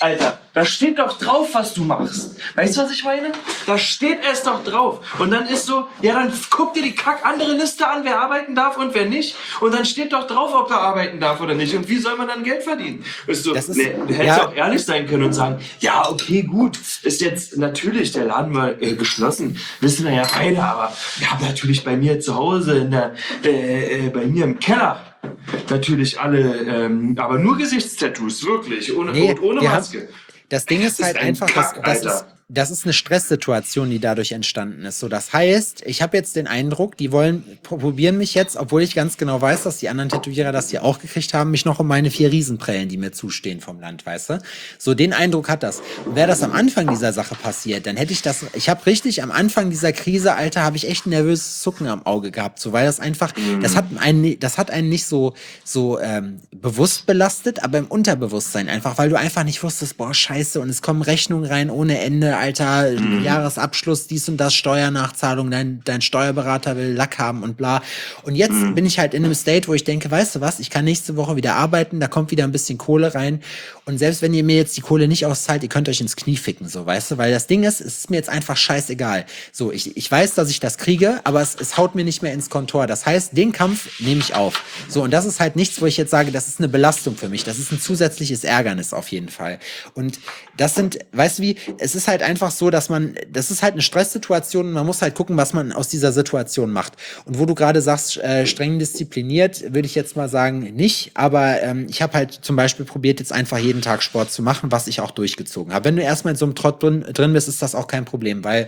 Alter, da steht doch drauf, was du machst. Weißt du, was ich meine? Da steht es doch drauf. Und dann ist so, ja, dann guck dir die kack andere Liste an, wer arbeiten darf und wer nicht. Und dann steht doch drauf, ob er arbeiten darf oder nicht. Und wie soll man dann Geld verdienen? Weißt du, Das ist- ne, du hättest ja. auch ehrlich sein können und sagen, ja, okay, gut, ist jetzt natürlich der Laden mal äh, geschlossen. Wissen wir ja beide, aber wir haben natürlich bei mir zu Hause, in der, äh, äh, bei mir im Keller, natürlich alle, ähm, aber nur Gesichtstattoos, wirklich, ohne, Nee, und ohne wir haben- Maske. Das Ding ist Das halt ist ein einfach, das, Kack, das, ist, Alter. das ist eine Stresssituation, die dadurch entstanden ist. So, das heißt, ich habe jetzt den Eindruck, die wollen, probieren mich jetzt, obwohl ich ganz genau weiß, dass die anderen Tätowierer das hier auch gekriegt haben, mich noch um meine vier Riesenprellen, die mir zustehen vom Land, weißt du? So, den Eindruck hat das. Und wäre das am Anfang dieser Sache passiert, dann hätte ich das, ich habe richtig am Anfang dieser Krise, Alter, habe ich echt ein nervöses Zucken am Auge gehabt, so, weil das einfach, das hat einen, das hat einen nicht so, so ähm, bewusst belastet, aber im Unterbewusstsein einfach, weil du einfach nicht wusstest, boah, scheiße, und es kommen Rechnungen rein ohne Ende, Alter, Mhm. Jahresabschluss, dies und das, Steuernachzahlung, dein, dein Steuerberater will Lack haben und bla. Und jetzt Mhm. bin ich halt in einem State, wo ich denke, weißt du was, ich kann nächste Woche wieder arbeiten, da kommt wieder ein bisschen Kohle rein. Und selbst wenn ihr mir jetzt die Kohle nicht auszahlt, ihr könnt euch ins Knie ficken, so, weißt du, weil das Ding ist, es ist mir jetzt einfach scheißegal. So, ich, ich weiß, dass ich das kriege, aber es, es haut mir nicht mehr ins Kontor. Das heißt, den Kampf nehme ich auf. So, und das ist halt nichts, wo ich jetzt sage, das ist eine Belastung für mich. Das ist ein zusätzliches Ärgernis auf jeden Fall. Und das sind, weißt du wie, es ist halt einfach so, dass man, das ist halt eine Stresssituation und man muss halt gucken, was man aus dieser Situation macht. Und wo du gerade sagst, äh, streng diszipliniert, würde ich jetzt mal sagen, nicht. Aber ähm, ich habe halt zum Beispiel probiert, jetzt einfach jeden Tag Sport zu machen, was ich auch durchgezogen habe. Wenn du erstmal in so einem Trott drin, drin bist, ist das auch kein Problem, weil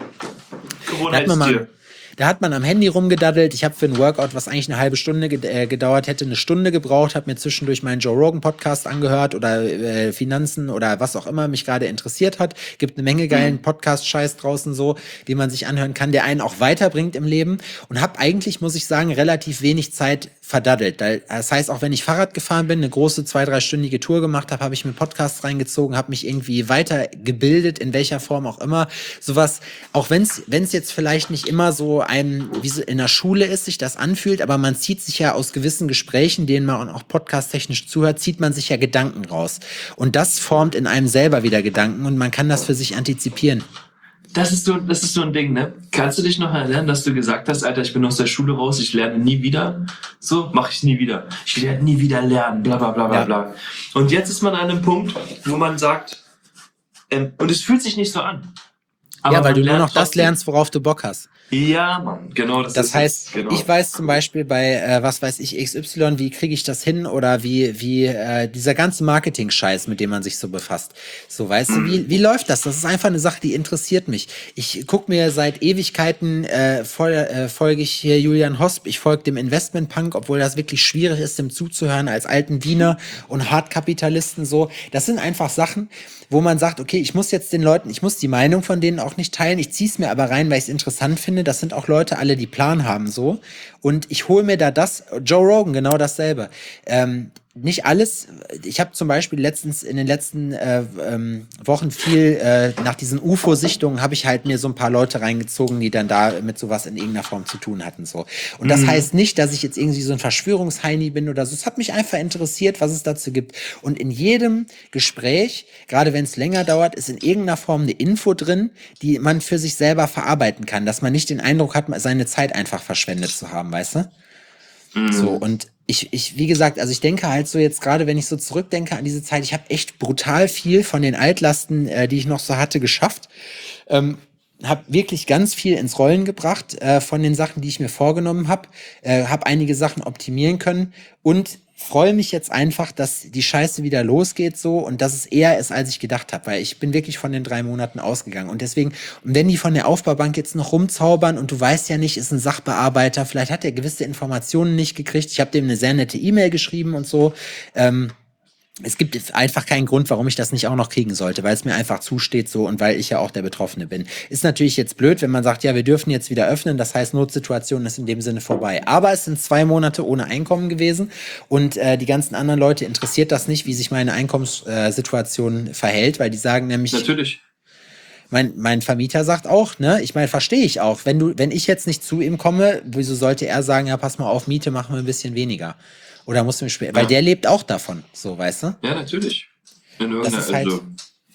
da hat man mal, da hat man am Handy rumgedaddelt. Ich habe für ein Workout, was eigentlich eine halbe Stunde ged äh, gedauert hätte, eine Stunde gebraucht, habe mir zwischendurch meinen Joe Rogan Podcast angehört oder äh, Finanzen oder was auch immer mich gerade interessiert hat. Gibt eine Menge geilen Podcast-Scheiß draußen so, den man sich anhören kann, der einen auch weiterbringt im Leben. Und habe eigentlich, muss ich sagen, relativ wenig Zeit verdaddelt. Das heißt, auch wenn ich Fahrrad gefahren bin, eine große zwei-, dreistündige Tour gemacht habe, habe ich mir Podcasts reingezogen, habe mich irgendwie weitergebildet, in welcher Form auch immer. Sowas, auch wenn es wenn es jetzt vielleicht nicht immer so einem, wie so in der Schule ist, sich das anfühlt, aber man zieht sich ja aus gewissen Gesprächen, denen man auch podcast-technisch zuhört, zieht man sich ja Gedanken raus. Und das formt in einem selber wieder Gedanken und man kann das für sich antizipieren. Das ist so, das ist so ein Ding, ne? Kannst du dich noch erinnern, dass du gesagt hast, Alter, ich bin aus der Schule raus, ich lerne nie wieder? So, mache ich nie wieder. Ich werde nie wieder lernen, bla bla bla bla Ja. bla. Und jetzt ist man an einem Punkt, wo man sagt, ähm, und es fühlt sich nicht so an. Aber Ja, weil man du nur lernt noch das trotzdem. lernst, worauf du Bock hast. Ja, Mann, genau. Das, Das ist heißt, es, genau. ich weiß zum Beispiel bei, äh, was weiß ich, X Y, wie kriege ich das hin oder wie, wie äh, dieser ganze Marketing-Scheiß, mit dem man sich so befasst. So, weißt du, wie, wie läuft das? Das ist einfach eine Sache, die interessiert mich. Ich gucke mir seit Ewigkeiten, äh, voll, äh, folge ich hier Julian Hosp, ich folge dem Investment-Punk, obwohl das wirklich schwierig ist, dem zuzuhören als alten Wiener und Hardkapitalisten so. Das sind einfach Sachen, wo man sagt, okay, ich muss jetzt den Leuten, ich muss die Meinung von denen auch nicht teilen, ich zieh's mir aber rein, weil ich es interessant finde. Das sind auch Leute alle, die Plan haben so. Und ich hole mir da das, Joe Rogan, genau dasselbe. Ähm, nicht alles, ich habe zum Beispiel letztens in den letzten äh, ähm, Wochen viel äh, nach diesen U F O-Sichtungen habe ich halt mir so ein paar Leute reingezogen, die dann da mit sowas in irgendeiner Form zu tun hatten. So. Und das Mhm. heißt nicht, dass ich jetzt irgendwie so ein Verschwörungsheini bin oder so. Es hat mich einfach interessiert, was es dazu gibt. Und in jedem Gespräch, gerade wenn es länger dauert, ist in irgendeiner Form eine Info drin, die man für sich selber verarbeiten kann, dass man nicht den Eindruck hat, seine Zeit einfach verschwendet zu haben, weißt du? Mhm. So, und ich, ich, wie gesagt, also ich denke halt so jetzt gerade, wenn ich so zurückdenke an diese Zeit, ich habe echt brutal viel von den Altlasten, äh, die ich noch so hatte, geschafft. Ähm, habe wirklich ganz viel ins Rollen gebracht äh, von den Sachen, die ich mir vorgenommen habe. Äh, habe einige Sachen optimieren können und freue mich jetzt einfach, dass die Scheiße wieder losgeht so und dass es eher ist, als ich gedacht habe, weil ich bin wirklich von den drei Monaten ausgegangen und deswegen, und wenn die von der Aufbaubank jetzt noch rumzaubern und du weißt ja nicht, ist ein Sachbearbeiter, vielleicht hat er gewisse Informationen nicht gekriegt, ich habe dem eine sehr nette E-Mail geschrieben und so, ähm, es gibt einfach keinen Grund, warum ich das nicht auch noch kriegen sollte, weil es mir einfach zusteht so und weil ich ja auch der Betroffene bin. Ist natürlich jetzt blöd, wenn man sagt, ja, wir dürfen jetzt wieder öffnen, das heißt, Notsituation ist in dem Sinne vorbei. Aber es sind zwei Monate ohne Einkommen gewesen und äh, die ganzen anderen Leute interessiert das nicht, wie sich meine Einkommenssituation äh, verhält, weil die sagen nämlich, Natürlich. mein, mein Vermieter sagt auch, ne, ich meine, verstehe ich auch, wenn du, wenn ich jetzt nicht zu ihm komme, wieso sollte er sagen, ja, pass mal auf, Miete machen wir ein bisschen weniger? Oder musst du mir später, weil Ja. der lebt auch davon, so, weißt du? Ja, natürlich. In Das irgendeiner, ist halt, also,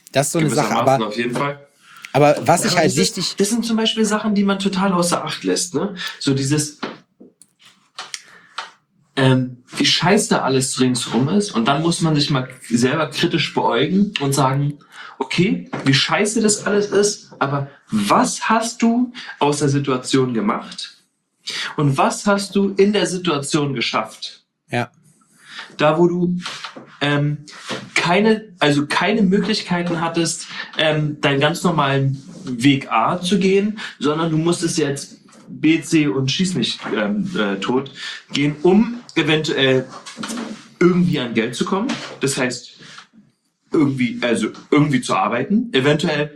Das ist so eine Sache, Gewissermaßen aber, auf jeden Fall. aber was ich Aber halt das, wichtig, ist, das sind zum Beispiel Sachen, die man total außer Acht lässt. Ne? So dieses, ähm, wie scheiße alles ringsrum ist. Und dann muss man sich mal selber kritisch beäugen und sagen, okay, wie scheiße das alles ist, aber was hast du aus der Situation gemacht? Und was hast du in der Situation geschafft? ja, Da, wo du ähm, keine, also keine Möglichkeiten hattest, ähm, deinen ganz normalen Weg A zu gehen, sondern du musstest jetzt B, C und schieß mich ähm, äh, tot gehen, um eventuell irgendwie an Geld zu kommen. Das heißt, irgendwie, also irgendwie zu arbeiten, eventuell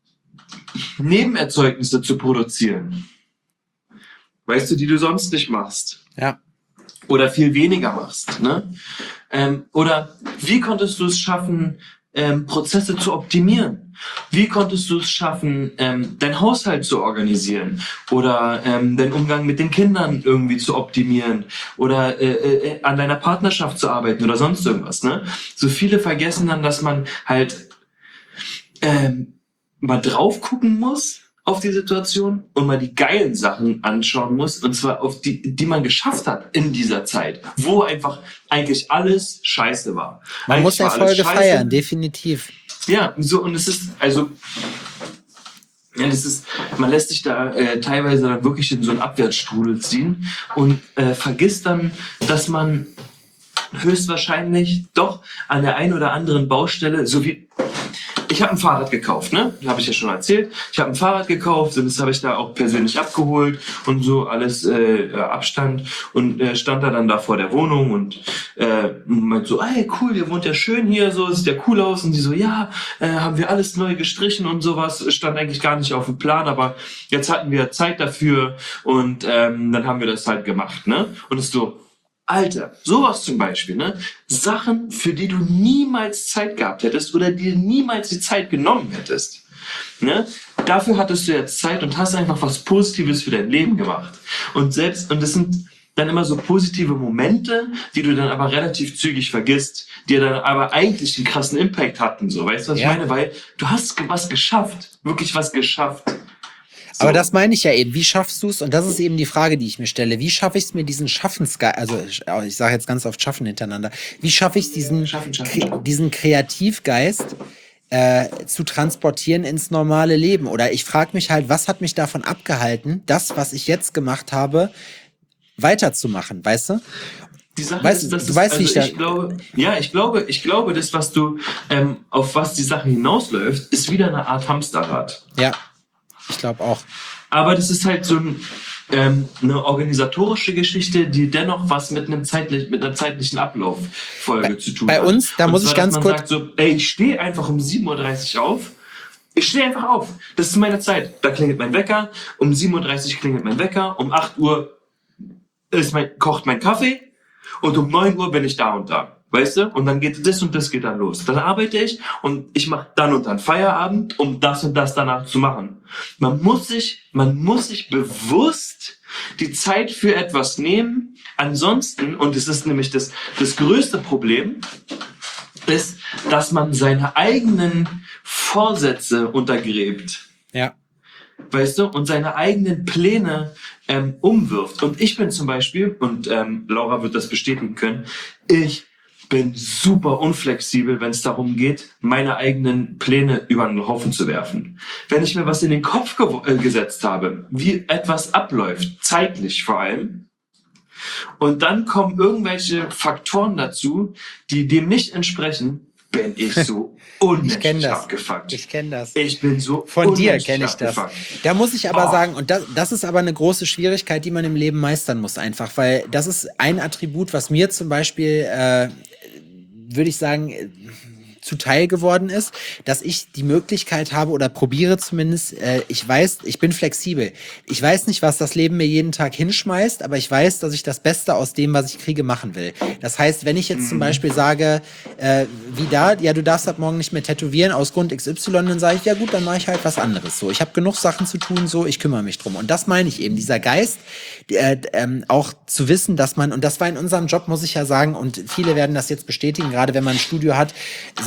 Nebenerzeugnisse zu produzieren. Weißt du, die du sonst nicht machst. ja. Oder viel weniger machst. Ne? Ähm, oder wie konntest du es schaffen, ähm, Prozesse zu optimieren? Wie konntest du es schaffen, ähm, deinen Haushalt zu organisieren? Oder ähm, den Umgang mit den Kindern irgendwie zu optimieren? Oder äh, äh, an deiner Partnerschaft zu arbeiten oder sonst irgendwas. Ne? So viele vergessen dann, dass man halt ähm, mal drauf gucken muss auf die Situation und mal die geilen Sachen anschauen muss, und zwar auf die, die man geschafft hat in dieser Zeit, wo einfach eigentlich alles scheiße war. Man eigentlich muss war alles Erfolge scheiße. feiern, definitiv. Ja, so, und es ist, also, ja, das ist, man lässt sich da äh, teilweise dann wirklich in so einen Abwärtsstrudel ziehen und äh, vergisst dann, dass man höchstwahrscheinlich doch an der einen oder anderen Baustelle, so wie ich habe ein Fahrrad gekauft, ne? Habe ich ja schon erzählt. Ich habe ein Fahrrad gekauft und das habe ich da auch persönlich abgeholt und so alles äh, Abstand und äh, stand da dann da vor der Wohnung und äh, meint so, ey cool, ihr wohnt ja schön hier, so sieht ja cool aus, und die so, ja, äh, haben wir alles neu gestrichen und sowas, stand eigentlich gar nicht auf dem Plan, aber jetzt hatten wir Zeit dafür und ähm, dann haben wir das halt gemacht, ne? Und es ist so, Alter, sowas zum Beispiel, ne? Sachen, für die du niemals Zeit gehabt hättest oder dir niemals die Zeit genommen hättest. Ne? Dafür hattest du jetzt Zeit und hast einfach was Positives für dein Leben gemacht. Und selbst, und das sind dann immer so positive Momente, die du dann aber relativ zügig vergisst, die dann aber eigentlich einen krassen Impact hatten, so. Weißt du, was Ja. ich meine? Weil du hast was geschafft. Wirklich was geschafft. So. Aber das meine ich ja eben. Wie schaffst du es? Und das ist eben die Frage, die ich mir stelle. Wie schaffe ich es mir, diesen Schaffensgeist, also ich, ich sage jetzt ganz oft Schaffen hintereinander, wie schaffe ich es, diesen, Schaffen, schaffen, Kre diesen Kreativgeist äh, zu transportieren ins normale Leben? Oder ich frage mich halt, was hat mich davon abgehalten, das, was ich jetzt gemacht habe, weiterzumachen, weißt du? Die Sache Weißt, ist, das du ist, weißt, also wie ich ich da, glaube, ja, ich glaube, ich glaube, das, was du, ähm, auf was die Sache hinausläuft, ist wieder eine Art Hamsterrad. ja, ich glaube auch. Aber das ist halt so ein, ähm, eine organisatorische Geschichte, die dennoch was mit einem zeitlich, mit einer zeitlichen Ablauffolge Bei, zu tun bei hat. uns, da Und muss zwar, ich ganz dass man kurz, sagt so, ey, ich stehe einfach um sieben Uhr dreißig auf. Ich stehe einfach auf. Das ist meine Zeit. Da klingelt mein Wecker. Um sieben Uhr dreißig klingelt mein Wecker. Um acht Uhr ist mein, kocht mein Kaffee. Und um neun Uhr bin ich da und da. Weißt du? Und dann geht das und das geht dann los. Dann arbeite ich und ich mache dann und dann Feierabend, um das und das danach zu machen. Man muss sich, man muss sich bewusst die Zeit für etwas nehmen. Ansonsten, und es ist nämlich das, das größte Problem, ist, dass man seine eigenen Vorsätze untergräbt. ja, Weißt du, und seine eigenen Pläne ähm, umwirft. Und ich bin zum Beispiel, und ähm, Laura wird das bestätigen können, ich bin super unflexibel, wenn es darum geht, meine eigenen Pläne über den Haufen zu werfen. Wenn ich mir was in den Kopf ge äh, gesetzt habe, wie etwas abläuft, zeitlich vor allem, und dann kommen irgendwelche Faktoren dazu, die dem nicht entsprechen, bin ich so ich kenne unmenschlich das. abgefuckt. Ich kenne das. Ich bin so Von dir unmenschlich kenne ich das. abgefuckt. Da muss ich aber Oh. sagen, und das, das ist aber eine große Schwierigkeit, die man im Leben meistern muss einfach, weil das ist ein Attribut, was mir zum Beispiel, äh, würde ich sagen, äh, zuteil geworden ist, dass ich die Möglichkeit habe oder probiere zumindest, äh, ich weiß, ich bin flexibel. Ich weiß nicht, was das Leben mir jeden Tag hinschmeißt, aber ich weiß, dass ich das Beste aus dem, was ich kriege, machen will. Das heißt, wenn ich jetzt Mhm. zum Beispiel sage, äh, wie da, ja, du darfst ab morgen nicht mehr tätowieren aus Grund X Y, dann sage ich, ja gut, dann mache ich halt was anderes. So, ich habe genug Sachen zu tun, so, ich kümmere mich drum. Und das meine ich eben, dieser Geist, äh, ähm, auch zu wissen, dass man, und das war in unserem Job, muss ich ja sagen, und viele werden das jetzt bestätigen, gerade wenn man ein Studio hat, sei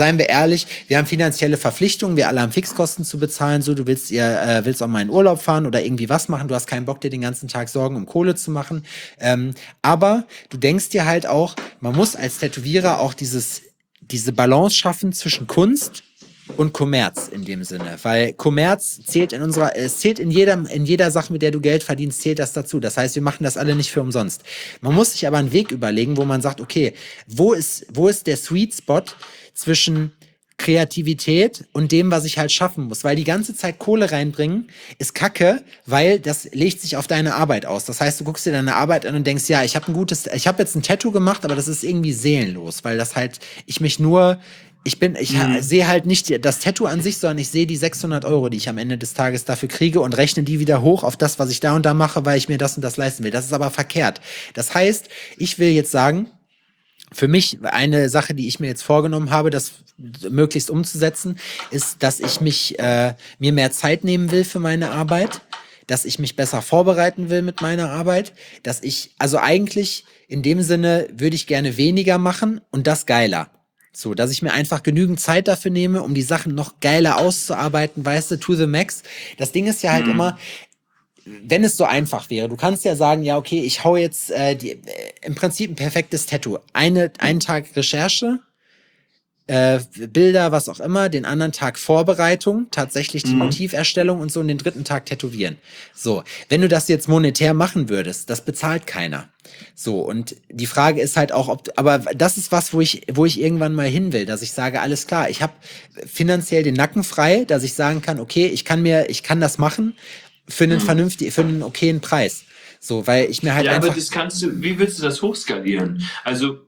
seien wir ehrlich, wir haben finanzielle Verpflichtungen, wir alle haben Fixkosten zu bezahlen, so, du willst ihr, äh, willst auch mal in Urlaub fahren oder irgendwie was machen, du hast keinen Bock, dir den ganzen Tag Sorgen um Kohle zu machen, ähm, aber du denkst dir halt auch, man muss als Tätowierer auch dieses, diese Balance schaffen zwischen Kunst und Kommerz in dem Sinne, weil Kommerz zählt in unserer, es zählt in jeder, in jeder Sache, mit der du Geld verdienst, zählt das dazu. Das heißt, wir machen das alle nicht für umsonst. Man muss sich aber einen Weg überlegen, wo man sagt, okay, wo ist, wo ist der Sweet Spot zwischen Kreativität und dem, was ich halt schaffen muss, weil die ganze Zeit Kohle reinbringen ist Kacke, weil das legt sich auf deine Arbeit aus. Das heißt, du guckst dir deine Arbeit an und denkst, ja, ich habe ein gutes, ich habe jetzt ein Tattoo gemacht, aber das ist irgendwie seelenlos, weil das halt, ich mich nur Ich bin, ich mhm. sehe halt nicht das Tattoo an sich, sondern ich sehe die sechshundert Euro, die ich am Ende des Tages dafür kriege und rechne die wieder hoch auf das, was ich da und da mache, weil ich mir das und das leisten will. Das ist aber verkehrt. Das heißt, ich will jetzt sagen, für mich eine Sache, die ich mir jetzt vorgenommen habe, das möglichst umzusetzen, ist, dass ich mich äh, mir mehr Zeit nehmen will für meine Arbeit, dass ich mich besser vorbereiten will mit meiner Arbeit, dass ich, also eigentlich in dem Sinne würde ich gerne weniger machen und das geiler. So, dass ich mir einfach genügend Zeit dafür nehme, um die Sachen noch geiler auszuarbeiten, weißt du, to the max. Das Ding ist ja halt mhm. immer, wenn es so einfach wäre, du kannst ja sagen, ja, okay, ich hau jetzt äh, die, äh, im Prinzip ein perfektes Tattoo. Eine, einen Tag Recherche, äh, Bilder, was auch immer, den anderen Tag Vorbereitung, tatsächlich die mhm. Motiverstellung und so und den dritten Tag Tätowieren. So, wenn du das jetzt monetär machen würdest, das bezahlt keiner. So, und die Frage ist halt auch, ob, aber das ist was, wo ich, wo ich irgendwann mal hin will, dass ich sage, alles klar, ich habe finanziell den Nacken frei, dass ich sagen kann, okay, ich kann mir, ich kann das machen für einen mhm. vernünftigen, für einen okayen Preis. So, weil ich mir halt ja, einfach... aber das kannst du, wie willst du das hochskalieren? Also...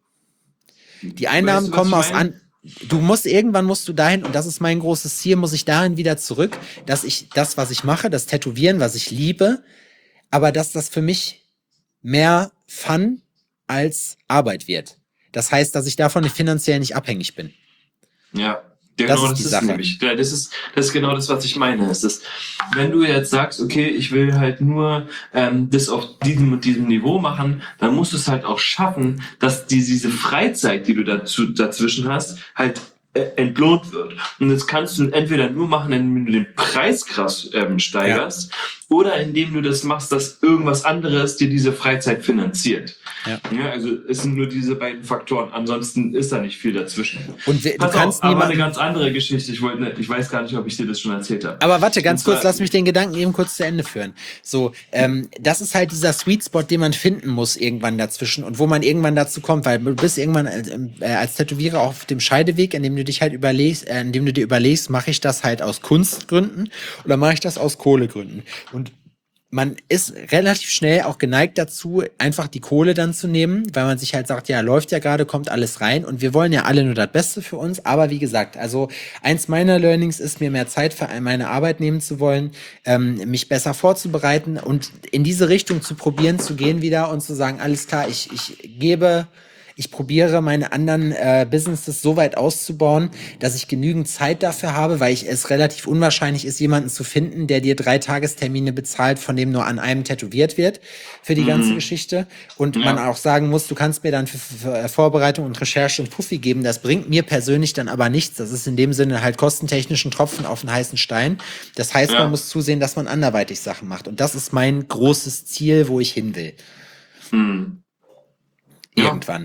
Die Einnahmen weißt du, kommen aus an... Du musst, irgendwann musst du dahin, und das ist mein großes Ziel, muss ich dahin wieder zurück, dass ich das, was ich mache, das Tätowieren, was ich liebe, aber dass das für mich mehr Fun als Arbeit wird. Das heißt, dass ich davon finanziell nicht abhängig bin. Ja, genau, das ist, das die ist Sache. nämlich, das ist, das ist genau das, was ich meine. Es ist, wenn du jetzt sagst, okay, ich will halt nur ähm, das auf diesem und diesem Niveau machen, dann musst du es halt auch schaffen, dass die, diese Freizeit, die du dazu, dazwischen hast, halt äh, entlohnt wird. Und das kannst du entweder nur machen, indem du den Preis krass ähm, steigerst, ja. oder indem du das machst, dass irgendwas anderes dir diese Freizeit finanziert. Ja. Ja, also es sind nur diese beiden Faktoren. Ansonsten ist da nicht viel dazwischen. Und we- du Pass kannst auf, aber niemanden... eine ganz andere Geschichte. Ich wollte nicht, ich weiß gar nicht, ob ich dir das schon erzählt habe. Aber warte, ganz zwar, kurz, lass mich den Gedanken eben kurz zu Ende führen. So, ähm, das ist halt dieser Sweet Spot, den man finden muss irgendwann dazwischen und wo man irgendwann dazu kommt, weil du bist irgendwann als, äh, als Tätowierer auf dem Scheideweg, in dem du dich halt überlegst, äh, in dem du dir überlegst, mache ich das halt aus Kunstgründen oder mache ich das aus Kohlegründen? Und man ist relativ schnell auch geneigt dazu, einfach die Kohle dann zu nehmen, weil man sich halt sagt, ja, läuft ja gerade, kommt alles rein und wir wollen ja alle nur das Beste für uns, aber wie gesagt, also eins meiner Learnings ist, mir mehr Zeit für meine Arbeit nehmen zu wollen, ähm, mich besser vorzubereiten und in diese Richtung zu probieren zu gehen wieder und zu sagen, alles klar, ich, ich gebe... Ich probiere, meine anderen äh, Businesses so weit auszubauen, dass ich genügend Zeit dafür habe, weil ich es relativ unwahrscheinlich ist, jemanden zu finden, der dir drei Tagestermine bezahlt, von dem nur an einem tätowiert wird für die mhm. ganze Geschichte. Und ja. man auch sagen muss, du kannst mir dann für, für Vorbereitung und Recherche einen Puffi geben. Das bringt mir persönlich dann aber nichts. Das ist in dem Sinne halt kostentechnischen Tropfen auf einen heißen Stein. Das heißt, ja. man muss zusehen, dass man anderweitig Sachen macht. Und das ist mein großes Ziel, wo ich hin will. Mhm. Irgendwann. Ja.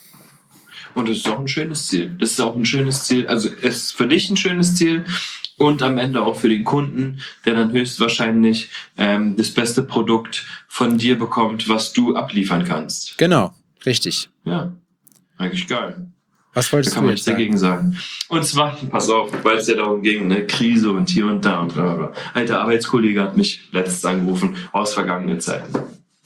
Und das ist auch ein schönes Ziel. Das ist auch ein schönes Ziel. Also es ist für dich ein schönes Ziel und am Ende auch für den Kunden, der dann höchstwahrscheinlich ähm, das beste Produkt von dir bekommt, was du abliefern kannst. Genau, richtig. Ja, eigentlich geil. Was wolltest da kann du man jetzt dagegen sagen? Und zwar, pass auf, weil es ja darum ging, eine Krise und hier und da und bla bla. Alter Arbeitskollege hat mich letztens angerufen aus vergangenen Zeiten.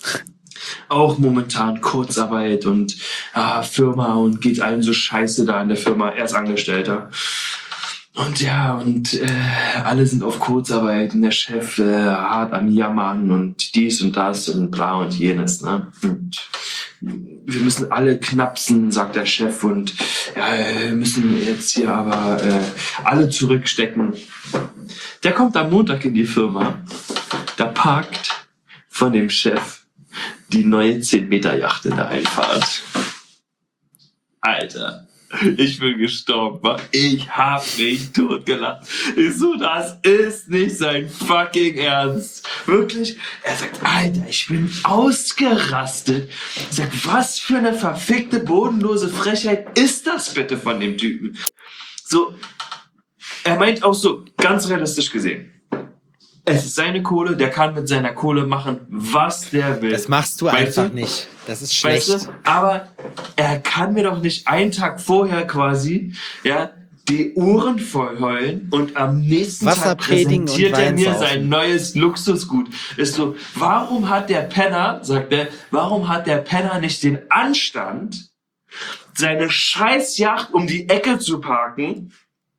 Auch momentan Kurzarbeit und ah, Firma und geht allen so scheiße da in der Firma. Er ist Angestellter. Und ja, und äh, alle sind auf Kurzarbeit und der Chef äh, hart am Jammern und dies und das und bla und jenes. Ne? Und wir müssen alle knapsen, sagt der Chef. Und ja, wir müssen jetzt hier aber äh, alle zurückstecken. Der kommt am Montag in die Firma. Da parkt von dem Chef die neue zehn Meter Yacht in der Einfahrt. Alter. Ich bin gestorben, Mann. Ich hab mich totgelacht. Ich so, das ist nicht sein fucking Ernst. Wirklich? Er sagt, Alter, ich bin ausgerastet. Ich sag, was für eine verfickte, bodenlose Frechheit ist das bitte von dem Typen? So, er meint auch so, ganz realistisch gesehen. Es ist seine Kohle, der kann mit seiner Kohle machen, was der will. Das machst du weißt einfach du? nicht. Das ist schlecht. Weißt du? Aber er kann mir doch nicht einen Tag vorher quasi, ja, die Ohren voll heulen und am nächsten Wasser Tag predigen präsentiert und er Wein mir saufen. sein neues Luxusgut. Ist so, warum hat der Penner, sagt er, warum hat der Penner nicht den Anstand, seine Scheißjacht um die Ecke zu parken?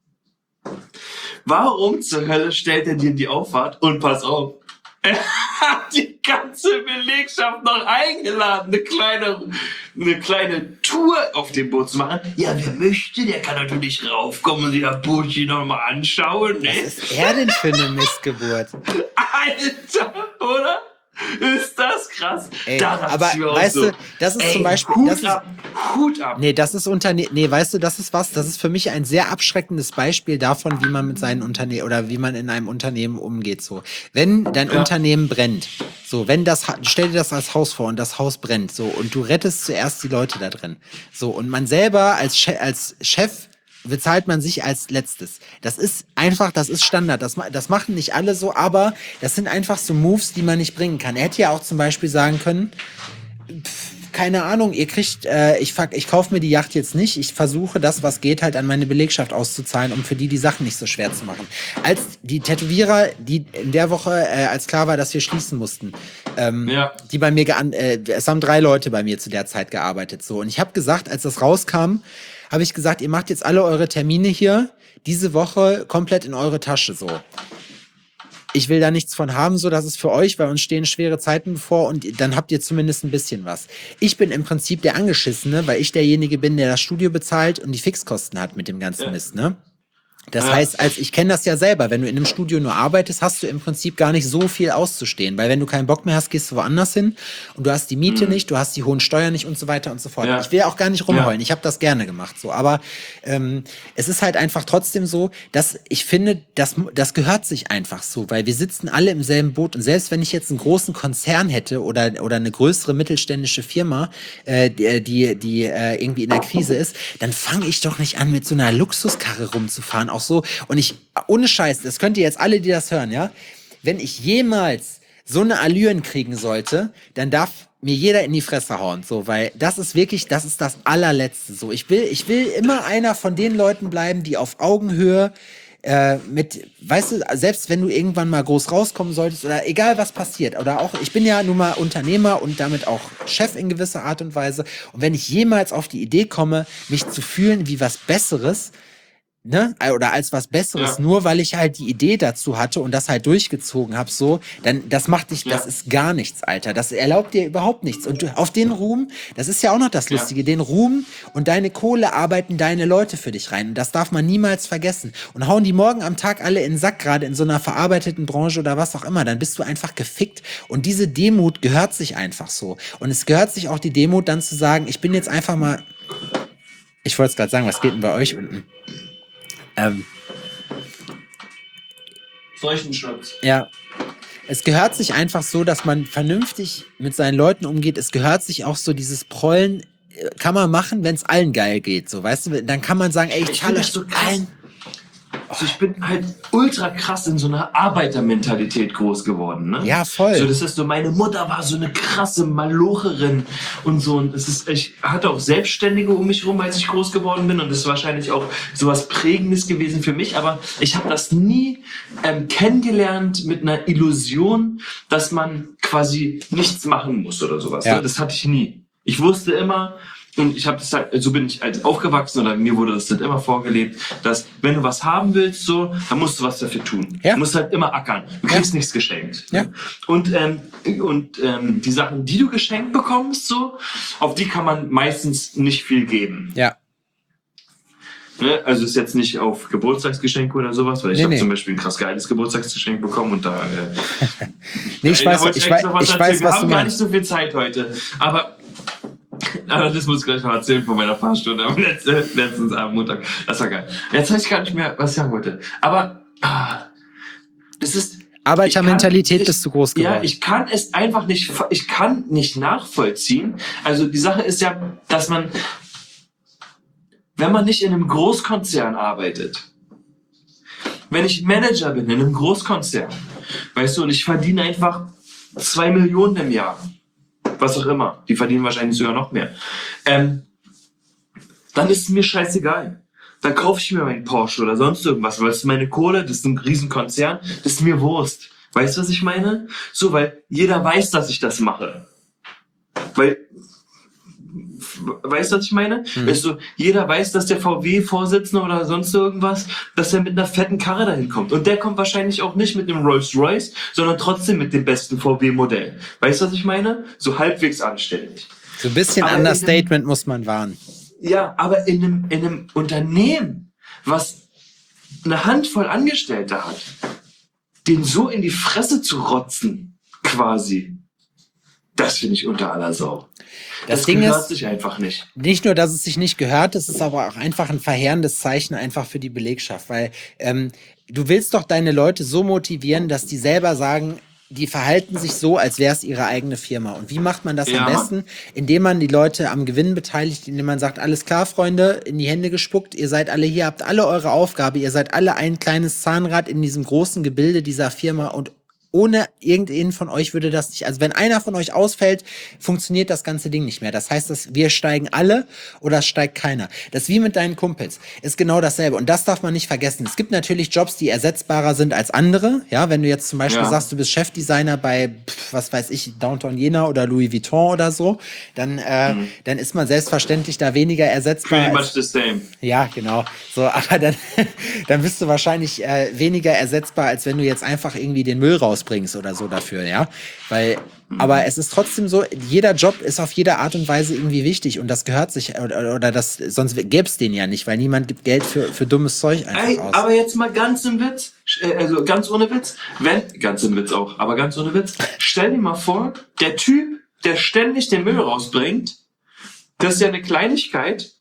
Warum zur Hölle stellt er dir in die Auffahrt? Und pass auf, er hat die ganze Belegschaft noch eingeladen, eine kleine, eine kleine Tour auf dem Boot zu machen. Ja, wer möchte, der kann natürlich raufkommen und sich das Bootchen nochmal anschauen. Ne? Was ist er denn für eine Missgeburt? Alter, oder? Ist das krass? Ey, Da dachte aber ich mir auch weißt so, du, das ist ey, zum Beispiel, Hut das ist, ab, Hut ab. nee, das ist Unterne nee, weißt du, das ist was, das ist für mich ein sehr abschreckendes Beispiel davon, wie man mit seinen Unternehmen oder wie man in einem Unternehmen umgeht, so. Wenn dein Ja. Unternehmen brennt, so, wenn das, Ha- stell dir das als Haus vor und das Haus brennt, so, und du rettest zuerst die Leute da drin, so, und man selber als, Che als Chef bezahlt man sich als letztes. Das ist einfach, das ist Standard. Das, ma- das machen nicht alle so, aber das sind einfach so Moves, die man nicht bringen kann. Er hätte ja auch zum Beispiel sagen können, pf, keine Ahnung, ihr kriegt, äh, ich, fuck- ich kaufe mir die Yacht jetzt nicht, ich versuche das, was geht, halt an meine Belegschaft auszuzahlen, um für die die Sachen nicht so schwer zu machen. Als die Tätowierer, die in der Woche, äh, als klar war, dass wir schließen mussten, ähm, Ja. die bei mir, gean äh, es haben drei Leute bei mir zu der Zeit gearbeitet, so. Und ich habe gesagt, als das rauskam, habe ich gesagt, ihr macht jetzt alle eure Termine hier diese Woche komplett in eure Tasche, so. Ich will da nichts von haben, so, das ist für euch, weil uns stehen schwere Zeiten bevor und dann habt ihr zumindest ein bisschen was. Ich bin im Prinzip der Angeschissene, weil ich derjenige bin, der das Studio bezahlt und die Fixkosten hat mit dem ganzen Ja. Mist, ne? Das Ja. heißt, als ich kenne das ja selber, wenn du in einem Studio nur arbeitest, hast du im Prinzip gar nicht so viel auszustehen, weil wenn du keinen Bock mehr hast, gehst du woanders hin und du hast die Miete Mhm. nicht, du hast die hohen Steuern nicht und so weiter und so fort. Ja. Ich will auch gar nicht rumheulen, Ja. ich habe das gerne gemacht, so, aber ähm, es ist halt einfach trotzdem so, dass ich finde, das, das gehört sich einfach so, weil wir sitzen alle im selben Boot und selbst wenn ich jetzt einen großen Konzern hätte oder, oder eine größere mittelständische Firma, äh, die, die, die äh, irgendwie in der Krise ist, dann fange ich doch nicht an, mit so einer Luxuskarre rumzufahren, auch so. Und ich, ohne Scheiß, das könnt ihr jetzt alle, die das hören, ja, wenn ich jemals so eine Allüren kriegen sollte, dann darf mir jeder in die Fresse hauen, so, weil das ist wirklich, das ist das allerletzte, so. Ich will, ich will immer einer von den Leuten bleiben, die auf Augenhöhe äh, mit, weißt du, selbst wenn du irgendwann mal groß rauskommen solltest oder egal was passiert oder auch, ich bin ja nun mal Unternehmer und damit auch Chef in gewisser Art und Weise und wenn ich jemals auf die Idee komme, mich zu fühlen wie was Besseres, ne, oder als was Besseres, Ja. nur weil ich halt die Idee dazu hatte und das halt durchgezogen habe, so, dann, das macht dich, Ja. das ist gar nichts, Alter. Das erlaubt dir überhaupt nichts. Und du, auf den Ruhm, das ist ja auch noch das Ja. Lustige, den Ruhm und deine Kohle arbeiten deine Leute für dich rein. Und das darf man niemals vergessen. Und hauen die morgen am Tag alle in den Sack, gerade in so einer verarbeiteten Branche oder was auch immer, dann bist du einfach gefickt. Und diese Demut gehört sich einfach so. Und es gehört sich auch die Demut, dann zu sagen, ich bin jetzt einfach mal, ich wollte es gerade sagen, was geht denn bei euch unten? Ähm, Solchen Schutz. Ja. Es gehört sich einfach so, dass man vernünftig mit seinen Leuten umgeht. Es gehört sich auch so dieses Prollen, äh, kann man machen, wenn es allen geil geht. So, weißt du, dann kann man sagen, ey, ich Ich zahle finde euch das so so krass. allen. Also ich bin halt ultra krass in so einer Arbeitermentalität groß geworden, ne? Ja, voll. So, das ist so, meine Mutter war so eine krasse Malocherin und so, und es ist, ich hatte auch Selbstständige um mich rum, als ich groß geworden bin, und das ist wahrscheinlich auch sowas Prägendes gewesen für mich, aber ich habe das nie ähm, kennengelernt mit einer Illusion, dass man quasi nichts machen muss oder sowas. Ja. Ne? Das hatte ich nie. Ich wusste immer, und ich habe das halt, so bin ich halt aufgewachsen, oder mir wurde das halt immer vorgelebt, dass wenn du was haben willst, so, dann musst du was dafür tun. Ja. Du musst halt immer ackern. Du Ja. kriegst nichts geschenkt. Ja. Und, ähm, und ähm, die Sachen, die du geschenkt bekommst, so, auf die kann man meistens nicht viel geben. Ja. Ne? Also ist jetzt nicht auf Geburtstagsgeschenke oder sowas, weil ich Nee, habe nee. zum Beispiel ein krass geiles Geburtstagsgeschenk bekommen und da. Äh, Nee, ich da weiß, wollte ich eigentlich weiß, noch was ich erzählen. weiß, Wir was haben du gar meinst. nicht so viel Zeit heute. Aber aber das muss ich gleich noch erzählen von meiner Fahrstunde am letzten, letztens am Montag. Das war geil. Jetzt weiß ich gar nicht mehr, was ich sagen wollte. Aber ah, das ist... Arbeitermentalität bist du groß geworden. Ja, ich kann es einfach nicht, ich kann nicht nachvollziehen. Also die Sache ist ja, dass man, wenn man nicht in einem Großkonzern arbeitet, wenn ich Manager bin in einem Großkonzern, weißt du, und ich verdiene einfach zwei Millionen im Jahr, was auch immer, die verdienen wahrscheinlich sogar noch mehr, ähm, dann ist es mir scheißegal. Dann kaufe ich mir meinen Porsche oder sonst irgendwas, weil das ist meine Kohle, das ist ein Riesenkonzern, das ist mir Wurst. Weißt du, was ich meine? So, weil jeder weiß, dass ich das mache. Weil, weißt du, was ich meine? Mhm. Weißt du, jeder weiß, dass der V W-Vorsitzende oder sonst irgendwas, dass er mit einer fetten Karre dahin kommt. Und der kommt wahrscheinlich auch nicht mit einem Rolls-Royce, sondern trotzdem mit dem besten V W-Modell. Weißt du, was ich meine? So halbwegs anständig. So ein bisschen Aber Understatement muss man wahren. Ja, aber in einem, in einem Unternehmen, was eine Handvoll Angestellte hat, den so in die Fresse zu rotzen, quasi, das finde ich unter aller Sau. Das, das Ding gehört ist, sich einfach nicht. Nicht nur, dass es sich nicht gehört, es ist aber auch einfach ein verheerendes Zeichen einfach für die Belegschaft, weil ähm, du willst doch deine Leute so motivieren, dass die selber sagen, die verhalten sich so, als wäre es ihre eigene Firma. Und wie macht man das Ja, am besten? Indem man die Leute am Gewinn beteiligt, indem man sagt, alles klar, Freunde, in die Hände gespuckt, ihr seid alle hier, habt alle eure Aufgabe, ihr seid alle ein kleines Zahnrad in diesem großen Gebilde dieser Firma und ohne irgendeinen von euch würde das nicht, also wenn einer von euch ausfällt, funktioniert das ganze Ding nicht mehr. Das heißt, dass wir steigen alle oder es steigt keiner. Das ist wie mit deinen Kumpels. Ist genau dasselbe. Und das darf man nicht vergessen. Es gibt natürlich Jobs, die ersetzbarer sind als andere. Ja, wenn du jetzt zum Beispiel Ja. sagst, du bist Chefdesigner bei, pf, was weiß ich, Downtown Jena oder Louis Vuitton oder so, dann, äh, mhm. dann ist man selbstverständlich da weniger ersetzbar. Pretty als, much the same. Ja, genau. So, aber dann, dann bist du wahrscheinlich äh, weniger ersetzbar, als wenn du jetzt einfach irgendwie den Müll raus bringst oder so dafür, ja, weil, aber es ist trotzdem so, jeder Job ist auf jede Art und Weise irgendwie wichtig und das gehört sich, oder, oder das, sonst gäbe es den ja nicht, weil niemand gibt Geld für, für dummes Zeug einfach Ey, aus. aber jetzt mal ganz im Witz, also ganz ohne Witz, wenn, ganz im Witz auch, aber ganz ohne Witz, stell dir mal vor, der Typ, der ständig den Müll rausbringt, das ist ja eine Kleinigkeit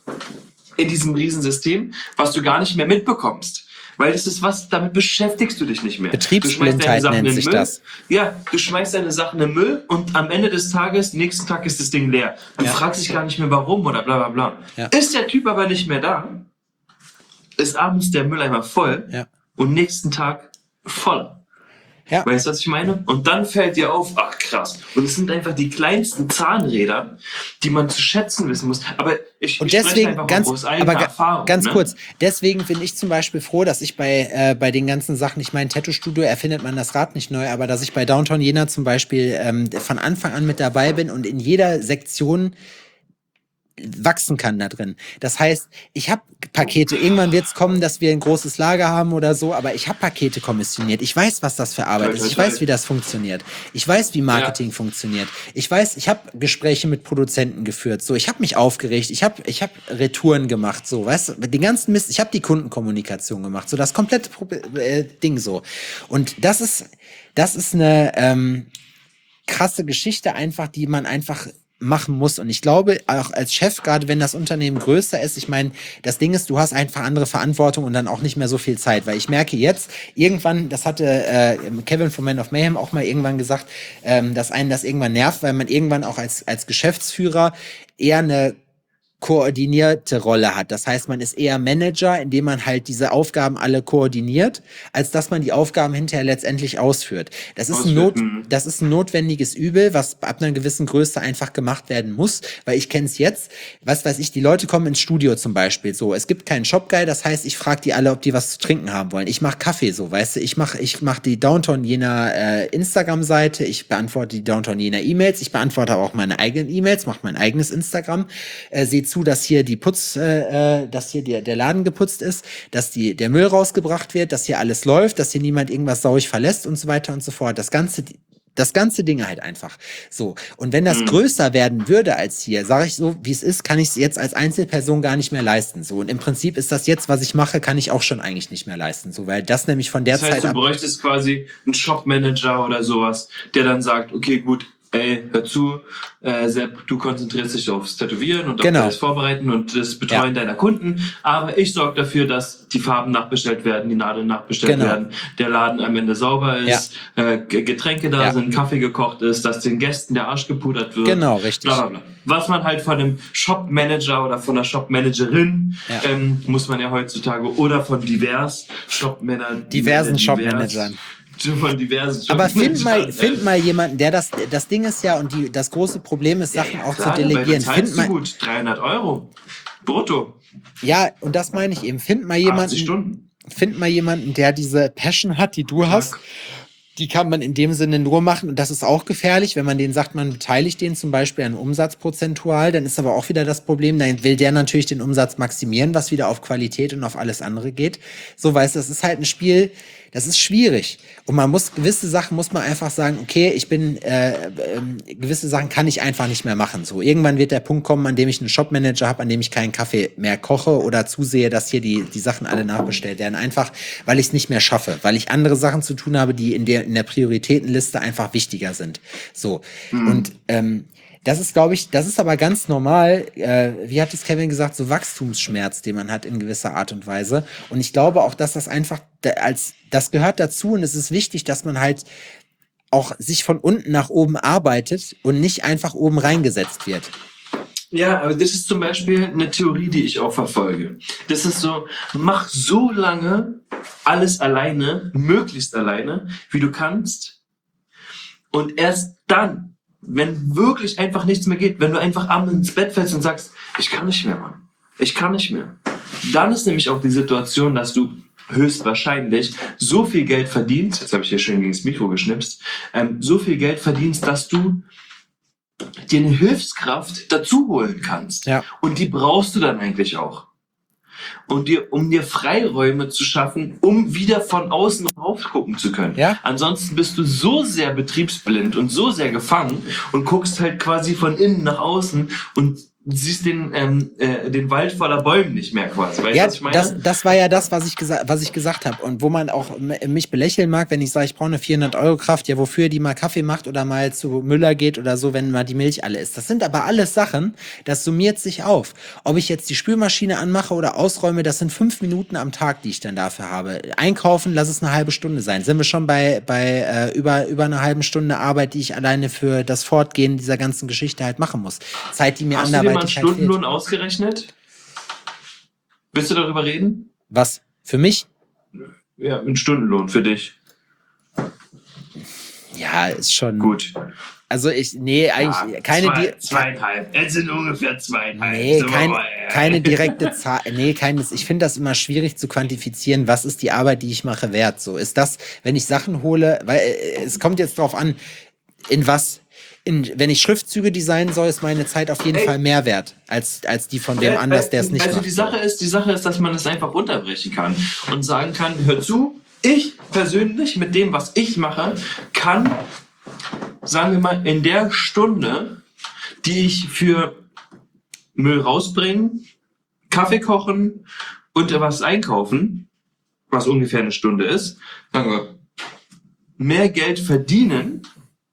in diesem Riesensystem, was du gar nicht mehr mitbekommst. Weil das ist was, damit beschäftigst du dich nicht mehr. Betriebsblindheit nennt sich Müll. das. Ja, du schmeißt deine Sachen in den Müll und am Ende des Tages, nächsten Tag ist das Ding leer. Du ja. fragst dich gar nicht mehr warum oder bla bla bla. Ja. Ist der Typ aber nicht mehr da, ist abends der Mülleimer voll ja. und nächsten Tag voller. Ja. Weißt du, was ich meine? Und dann fällt dir auf, ach krass. Und es sind einfach die kleinsten Zahnräder, die man zu schätzen wissen muss. Aber ich, und ich deswegen einfach ganz, aus eigener aber Erfahrung. Ganz ne? kurz, deswegen bin ich zum Beispiel froh, dass ich bei, äh, bei den ganzen Sachen, ich meine, Tattoo-Studio erfindet man das Rad nicht neu, aber dass ich bei Downtown Jena zum Beispiel ähm, von Anfang an mit dabei bin und in jeder Sektion wachsen kann da drin. Das heißt, ich habe Pakete, irgendwann wird es kommen, dass wir ein großes Lager haben oder so, aber ich habe Pakete kommissioniert. Ich weiß, was das für Arbeit ist. Ich weiß, wie das funktioniert. Ich weiß, wie Marketing ja. funktioniert. Ich weiß, ich habe Gespräche mit Produzenten geführt. So, ich habe mich aufgeregt. Ich habe ich hab Retouren gemacht. So, weißt du, den ganzen Mist. Ich habe die Kundenkommunikation gemacht. So, das komplette Pro äh, Ding so. Und das ist, das ist eine ähm, krasse Geschichte einfach, die man einfach machen muss. Und ich glaube, auch als Chef, gerade wenn das Unternehmen größer ist, ich meine, das Ding ist, du hast einfach andere Verantwortung und dann auch nicht mehr so viel Zeit, weil ich merke jetzt, irgendwann, das hatte äh, Kevin von Man of Mayhem auch mal irgendwann gesagt, ähm, dass einen das irgendwann nervt, weil man irgendwann auch als, als Geschäftsführer eher eine koordinierte Rolle hat. Das heißt, man ist eher Manager, indem man halt diese Aufgaben alle koordiniert, als dass man die Aufgaben hinterher letztendlich ausführt. Das ist ein, Not, das ist ein notwendiges Übel, was ab einer gewissen Größe einfach gemacht werden muss, weil ich kenne es jetzt, was weiß ich, die Leute kommen ins Studio zum Beispiel so, es gibt keinen Shop-Guy, das heißt, ich frage die alle, ob die was zu trinken haben wollen. Ich mache Kaffee so, weißt du, ich mache ich mach die Downtown Jena äh, Instagram-Seite, ich beantworte die Downtown Jena E-Mails, ich beantworte auch meine eigenen E-Mails, mache mein eigenes Instagram, äh, sehe zu, dass hier die Putz, äh, dass hier der, der Laden geputzt ist, dass die, der Müll rausgebracht wird, dass hier alles läuft, dass hier niemand irgendwas sauig verlässt und so weiter und so fort. Das ganze, das ganze Ding halt einfach. So. Und wenn das mhm. größer werden würde als hier, sage ich so, wie es ist, kann ich es jetzt als Einzelperson gar nicht mehr leisten. So. Und im Prinzip ist das jetzt, was ich mache, kann ich auch schon eigentlich nicht mehr leisten. So, weil das nämlich von der das heißt, Zeit du bräuchtest quasi einen Shopmanager oder sowas, der dann sagt, okay, gut, ey, hör zu, äh, Sepp, du konzentrierst dich aufs Tätowieren und auf Genau. das Vorbereiten und das Betreuen deiner Kunden, aber ich sorge dafür, dass die Farben nachbestellt werden, die Nadeln nachbestellt Genau. werden, der Laden am Ende sauber ist, äh, G- Getränke da Ja. sind, Kaffee gekocht ist, dass den Gästen der Arsch gepudert wird. Genau, richtig. Bla, bla, bla. Was man halt von einem Shop-Manager oder von einer Shop-Managerin, Ja. ähm, muss man ja heutzutage, oder von divers Shop-Männern, Diversen äh, divers- Shop-Managern. Von diversen Aber find mal, Shop-Managern, find äh, mal jemanden, der das, das Ding ist ja, und die, das große Problem ist, Sachen auch klar, zu delegieren. Dabei bezahlst Find mal, du gut, dreihundert Euro brutto, ja, und das meine ich eben. Find mal achtzig jemanden, Stunden. find mal jemanden, der diese Passion hat, die du hast. Die kann man in dem Sinne nur machen, und das ist auch gefährlich, wenn man denen sagt, man beteiligt den zum Beispiel an Umsatz prozentual, dann ist aber auch wieder das Problem, dann will der natürlich den Umsatz maximieren, was wieder auf Qualität und auf alles andere geht. So, weißt du, das ist halt ein Spiel, das ist schwierig. Und man muss, gewisse Sachen muss man einfach sagen, okay, ich bin, äh, äh, gewisse Sachen kann ich einfach nicht mehr machen. So, irgendwann wird der Punkt kommen, an dem ich einen Shopmanager habe, an dem ich keinen Kaffee mehr koche oder zusehe, dass hier die, die Sachen alle nachbestellt werden. Einfach, weil ich es nicht mehr schaffe, weil ich andere Sachen zu tun habe, die in der, in der Prioritätenliste einfach wichtiger sind. So. Mhm. Und, ähm, das ist, glaube ich, das ist aber ganz normal, äh, wie hat es Kevin gesagt, so Wachstumsschmerz, den man hat in gewisser Art und Weise. Und ich glaube auch, dass das einfach da- als, das gehört dazu, und es ist wichtig, dass man halt auch sich von unten nach oben arbeitet und nicht einfach oben reingesetzt wird. Ja, aber das ist zum Beispiel eine Theorie, die ich auch verfolge. Das ist so, mach so lange alles alleine, möglichst alleine, wie du kannst. Und erst dann, wenn wirklich einfach nichts mehr geht, wenn du einfach abends ins Bett fällst und sagst, ich kann nicht mehr, Mann, ich kann nicht mehr. Dann ist nämlich auch die Situation, dass du höchstwahrscheinlich so viel Geld verdienst, jetzt habe ich hier schön gegen das Mikro geschnipst, ähm, so viel Geld verdienst, dass du dir eine Hilfskraft dazu holen kannst. Ja. Und die brauchst du dann eigentlich auch. Und dir, um dir Freiräume zu schaffen, um wieder von außen rauf gucken zu können. Ja. Ansonsten bist du so sehr betriebsblind und so sehr gefangen und guckst halt quasi von innen nach außen und siehst den, ähm, äh, den Wald voller Bäumen nicht mehr quasi. Weißt du, Ja, was ich meine? das, das war ja das, was ich, gesa was ich gesagt habe. Und wo man auch m- mich belächeln mag, wenn ich sage, ich brauche eine vierhundert Euro Kraft, ja, wofür die mal Kaffee macht oder mal zu Müller geht oder so, wenn mal die Milch alle ist. Das sind aber alles Sachen, das summiert sich auf. Ob ich jetzt die Spülmaschine anmache oder ausräume, das sind fünf Minuten am Tag, die ich dann dafür habe. Einkaufen, lass es eine halbe Stunde sein. Sind wir schon bei, bei äh, über, über einer halben Stunde Arbeit, die ich alleine für das Fortgehen dieser ganzen Geschichte halt machen muss. Zeit, die mir Hast du dir mal einen anderweitig halt fehlt. Stundenlohn ausgerechnet? Willst du darüber reden? Was? Für mich? Ja, ein Stundenlohn für dich. Ja, ist schon. Gut. Also ich, nee, eigentlich Ja, keine, zwei, di zweieinhalb. Es sind ungefähr zweieinhalb. nee, Sind wir kein, mal, ja. keine direkte Zahl, nee, keines. Ich finde das immer schwierig zu quantifizieren, was ist die Arbeit, die ich mache, wert. So ist das, wenn ich Sachen hole, weil äh, es kommt jetzt drauf an, in was. In, wenn ich Schriftzüge designen soll, ist meine Zeit auf jeden Ey. Fall mehr wert als, als die von dem Ja, anders, der es nicht also macht. die Sache ist, die Sache ist, dass man es einfach runterbrechen kann und sagen kann, hör zu, ich persönlich mit dem, was ich mache, kann, sagen wir mal, in der Stunde, die ich für Müll rausbringen, Kaffee kochen und was einkaufen, was ungefähr eine Stunde ist, sagen wir, mehr Geld verdienen,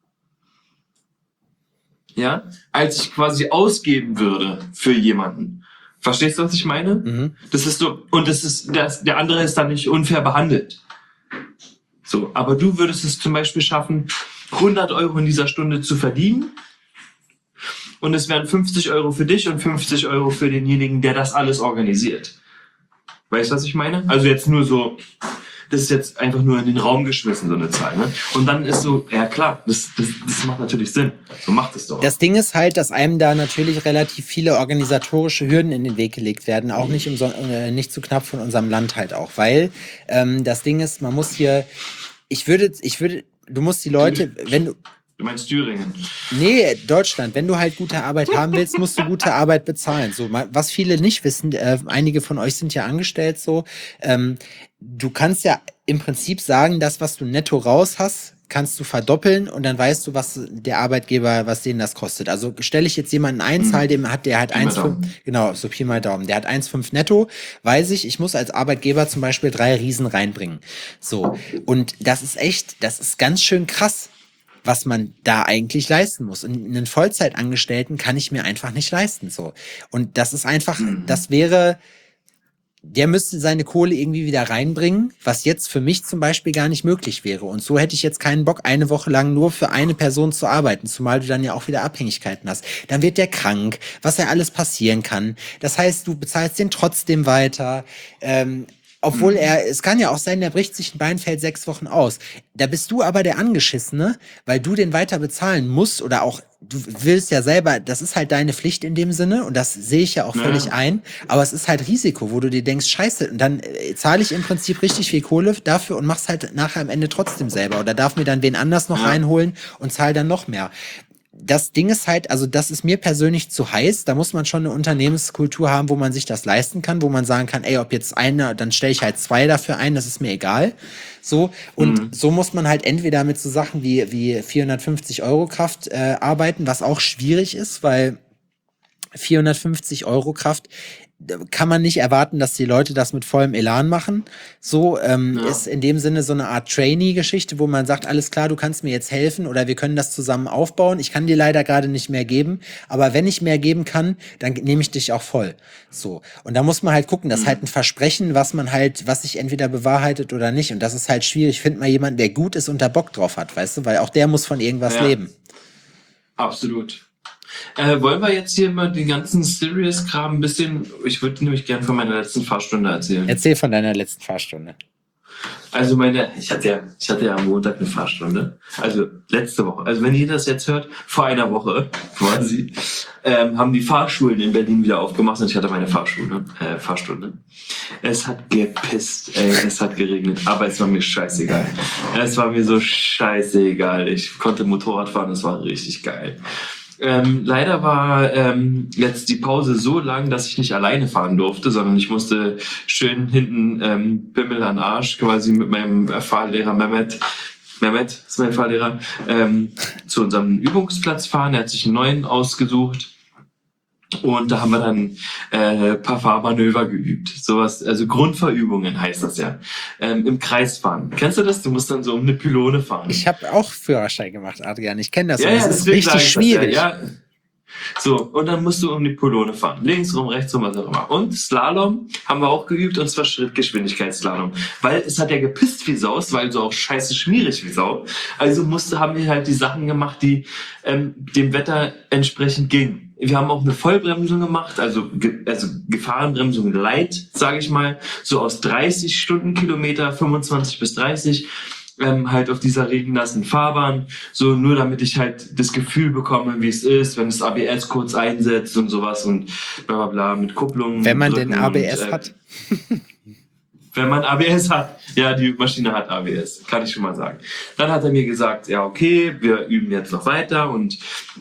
ja, als ich quasi ausgeben würde für jemanden. Verstehst du, was ich meine? Mhm. Das ist so, und das ist, das, der andere ist dann nicht unfair behandelt. So, aber du würdest es zum Beispiel schaffen, hundert Euro in dieser Stunde zu verdienen. Und es wären fünfzig Euro für dich und fünfzig Euro für denjenigen, der das alles organisiert. Weißt du, was ich meine? Also jetzt nur so, das ist jetzt einfach nur in den Raum geschmissen, so eine Zahl. Ne? Und dann ist so, ja klar, das, das, das macht natürlich Sinn. So macht es doch. Das Ding ist halt, dass einem da natürlich relativ viele organisatorische Hürden in den Weg gelegt werden, auch nicht, umso, äh, nicht zu knapp von unserem Land halt auch, weil ähm, das Ding ist, man muss hier, ich würde, ich würde, du musst die Leute, wenn du, Du meinst Thüringen. nee, Deutschland, wenn du halt gute Arbeit haben willst, musst du gute Arbeit bezahlen. So, ma- was viele nicht wissen, äh, einige von euch sind ja angestellt so, ähm, du kannst ja im Prinzip sagen, das, was du netto raus hast, kannst du verdoppeln und dann weißt du, was der Arbeitgeber, was denen das kostet. Also stelle ich jetzt jemanden ein, zahl dem hat der hat Pi mal eins Komma fünf, Daumen. genau, so Pi mal Daumen, der hat eins Komma fünf netto, weiß ich, ich muss als Arbeitgeber zum Beispiel drei Riesen reinbringen. So, und das ist echt, das ist ganz schön krass. was man da eigentlich leisten muss. Und einen Vollzeitangestellten kann ich mir einfach nicht leisten, so. Und das ist einfach, Mhm. das wäre, der müsste seine Kohle irgendwie wieder reinbringen, was jetzt für mich zum Beispiel gar nicht möglich wäre. Und so hätte ich jetzt keinen Bock, eine Woche lang nur für eine Person zu arbeiten, zumal du dann ja auch wieder Abhängigkeiten hast. Dann wird der krank, was ja alles passieren kann. Das heißt, du bezahlst den trotzdem weiter. Ähm, obwohl er, es kann ja auch sein, der bricht sich ein Bein, fällt sechs Wochen aus. Da bist du aber der Angeschissene, weil du den weiter bezahlen musst oder auch, du willst ja selber, das ist halt deine Pflicht in dem Sinne und das sehe ich ja auch völlig Ja. ein, aber es ist halt Risiko, wo du dir denkst, scheiße, und dann äh, zahle ich im Prinzip richtig viel Kohle dafür und mach's halt nachher am Ende trotzdem selber oder darf mir dann wen anders noch Ja. reinholen und zahle dann noch mehr. Das Ding ist halt, also das ist mir persönlich zu heiß. Da muss man schon eine Unternehmenskultur haben, wo man sich das leisten kann, wo man sagen kann, ey, ob jetzt einer, dann stelle ich halt zwei dafür ein, das ist mir egal. So, und Mhm. so muss man halt entweder mit so Sachen wie, wie vierhundertfünfzig Euro Kraft äh, arbeiten, was auch schwierig ist, weil vierhundertfünfzig Euro Kraft kann man nicht erwarten, dass die Leute das mit vollem Elan machen. So ähm, Ja. ist in dem Sinne so eine Art Trainee-Geschichte, wo man sagt, alles klar, du kannst mir jetzt helfen oder wir können das zusammen aufbauen. Ich kann dir leider gerade nicht mehr geben, aber wenn ich mehr geben kann, dann nehme ich dich auch voll. So. Und da muss man halt gucken, das ist halt ein Versprechen, was man halt, was sich entweder bewahrheitet oder nicht. Und das ist halt schwierig. Find mal jemanden, der gut ist und da Bock drauf hat, weißt du, weil auch der muss von irgendwas Ja. leben. Absolut. Äh, wollen wir jetzt hier mal den ganzen Serious-Kram ein bisschen, ich würde nämlich gern von meiner letzten Fahrstunde erzählen. Erzähl von deiner letzten Fahrstunde. Also meine, ich hatte ja, ich hatte ja am Montag eine Fahrstunde. Also letzte Woche. Also wenn ihr das jetzt hört, vor einer Woche quasi, ähm, haben die Fahrschulen in Berlin wieder aufgemacht und ich hatte meine Fahrschule, äh, Fahrstunde. Es hat gepisst, ey, es hat geregnet, aber es war mir scheißegal. Es war mir so scheißegal. Ich konnte Motorrad fahren, es war richtig geil. Ähm, leider war ähm, jetzt die Pause so lang, dass ich nicht alleine fahren durfte, sondern ich musste schön hinten ähm, Bimmel an Arsch quasi mit meinem Fahrlehrer Mehmet, Mehmet ist mein Fahrlehrer, ähm, zu unserem Übungsplatz fahren. Er hat sich einen neuen ausgesucht. Und da haben wir dann äh, ein paar Fahrmanöver geübt. Sowas, also Grundverübungen heißt das ja. Ähm, Im Kreis fahren. Kennst du das? Du musst dann so um eine Pylone fahren. Ich habe auch Führerschein gemacht, Adrian. Ich kenne das. Ja, und ja, das ist deswegen sag richtig ich das schwierig. Ja, ja. So, und dann musst du um die Pylone fahren. Links rum, rechts rum, was auch immer. Und Slalom haben wir auch geübt, und zwar Schrittgeschwindigkeitsslalom. Weil es hat ja gepisst wie Sau, es war also auch scheiße schmierig wie Sau. Also musste, haben wir halt die Sachen gemacht, die ähm, dem Wetter entsprechend gingen. Wir haben auch eine Vollbremsung gemacht, also, ge also Gefahrenbremsung light, sage ich mal, so aus dreißig Stundenkilometer, fünfundzwanzig bis dreißig, ähm, halt auf dieser regennassen Fahrbahn, so nur damit ich halt das Gefühl bekomme, wie es ist, wenn das A B S kurz einsetzt und sowas und bla bla bla mit Kupplungen. Wenn man denn A B S und, äh, hat. Wenn man A B S hat. Ja, die Maschine hat A B S, kann ich schon mal sagen. Dann hat er mir gesagt, ja okay, wir üben jetzt noch weiter und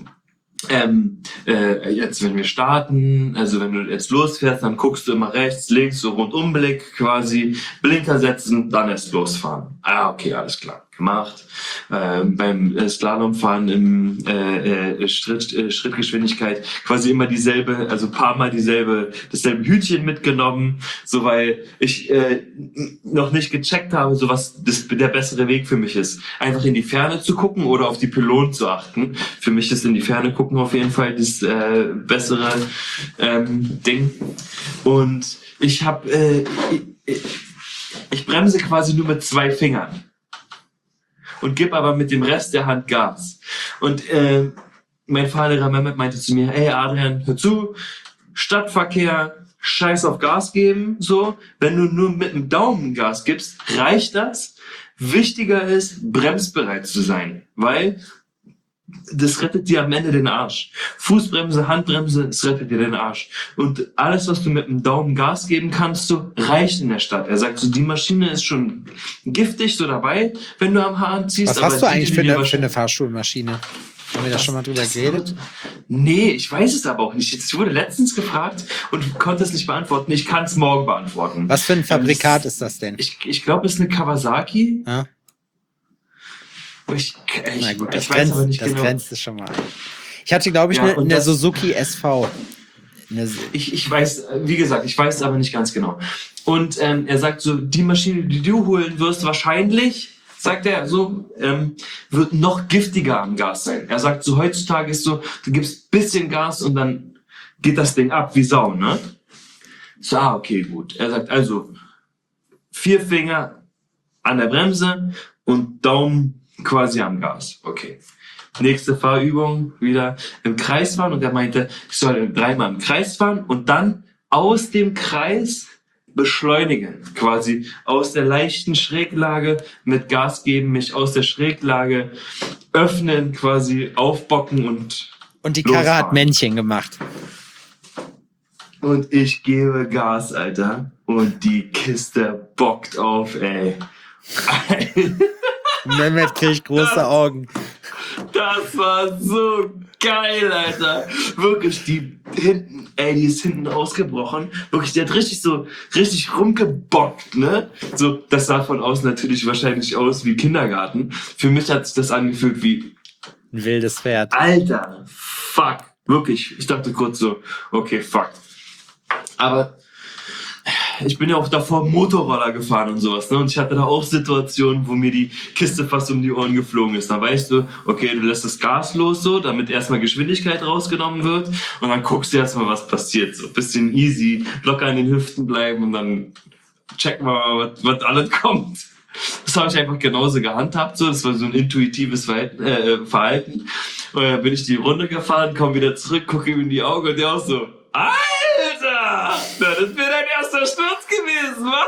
Ähm, äh, jetzt, wenn wir starten, also wenn du jetzt losfährst, dann guckst du immer rechts, links, so Rundumblick quasi, Blinker setzen, dann erst losfahren. Ah, okay, alles klar, gemacht. Ähm, beim äh, Slalomfahren im äh, äh, Schritt, äh, Schrittgeschwindigkeit quasi immer dieselbe, also ein paar Mal dieselbe, dasselbe Hütchen mitgenommen, so weil ich äh, noch nicht gecheckt habe, so was das, der bessere Weg für mich ist. Einfach in die Ferne zu gucken oder auf die Pylonen zu achten. Für mich ist in die Ferne gucken auf jeden Fall das äh, bessere ähm, Ding. Und ich habe, äh, ich, ich bremse quasi nur mit zwei Fingern und gib aber mit dem Rest der Hand Gas. Und äh, mein Fahrlehrer Mehmet meinte zu mir, ey Adrian, hör zu, Stadtverkehr, scheiß auf Gas geben, so. Wenn du nur mit dem Daumen Gas gibst, reicht das. Wichtiger ist, bremsbereit zu sein, weil das rettet dir am Ende den Arsch. Fußbremse, Handbremse, es rettet dir den Arsch. Und alles, was du mit dem Daumen Gas geben kannst, so, reicht in der Stadt. Er sagt so, die Maschine ist schon giftig so dabei, wenn du am Hahn ziehst. Was hast aber du die, eigentlich die für dir eine, für eine wahrscheinlich- Fahrschulmaschine? Haben wir da schon mal drüber Das- geredet? Nee, ich weiß es aber auch nicht. Ich wurde letztens gefragt und konnte es nicht beantworten. Ich kann es morgen beantworten. Was für ein Fabrikat Ähm, ist das denn? Ich, ich glaube, es ist eine Kawasaki. Ja? Ich, ich, Na gut, das, ich weiß grenzt, aber nicht das genau. grenzt es schon mal ein. Ich hatte, glaube ich, Ja, eine, und eine das- Suzuki S V. Eine, Ich, ich weiß, äh, wie gesagt, ich weiß aber nicht ganz genau. Und ähm, er sagt so, die Maschine, die du holen wirst, wahrscheinlich sagt er, so ähm, wird noch giftiger am Gas sein. Er sagt, so heutzutage ist so, du gibst bisschen Gas und dann geht das Ding ab wie Sau, ne? So, ah, okay, gut. Er sagt also, vier Finger an der Bremse und Daumen quasi am Gas. Okay. Nächste Fahrübung, wieder im Kreis fahren und er meinte, ich soll dreimal im Kreis fahren und dann aus dem Kreis beschleunigen. Quasi aus der leichten Schräglage mit Gas geben, mich aus der Schräglage öffnen, quasi aufbocken und Und die Karre losfahren. hat Männchen gemacht. Und ich gebe Gas, Alter. Und die Kiste bockt auf, ey. Mehmet kriegt große Das- Augen. Das war so geil, Alter. Wirklich, die hinten, ey, die ist hinten ausgebrochen. Wirklich, die hat richtig so, richtig rumgebockt, ne? So, das sah von außen natürlich wahrscheinlich aus wie Kindergarten. Für mich hat sich das angefühlt wie, Ein wildes Pferd. Alter, fuck. Wirklich, ich dachte kurz so, okay, fuck. Aber ich bin ja auch davor Motorroller gefahren und sowas, ne? Und ich hatte da auch Situationen, wo mir die Kiste fast um die Ohren geflogen ist. Da weißt du, okay, du lässt das Gas los so, damit erstmal Geschwindigkeit rausgenommen wird. Und dann guckst du erstmal, was passiert. So, bisschen easy, locker an den Hüften bleiben und dann checken wir mal, was, was alles kommt. Das habe ich einfach genauso gehandhabt. So, das war so ein intuitives Verhalten. Äh, Verhalten. Und dann bin ich die Runde gefahren, komme wieder zurück, gucke ihm in die Augen und der auch so, Alter! Na, das wäre dein erster Sturz gewesen, wa?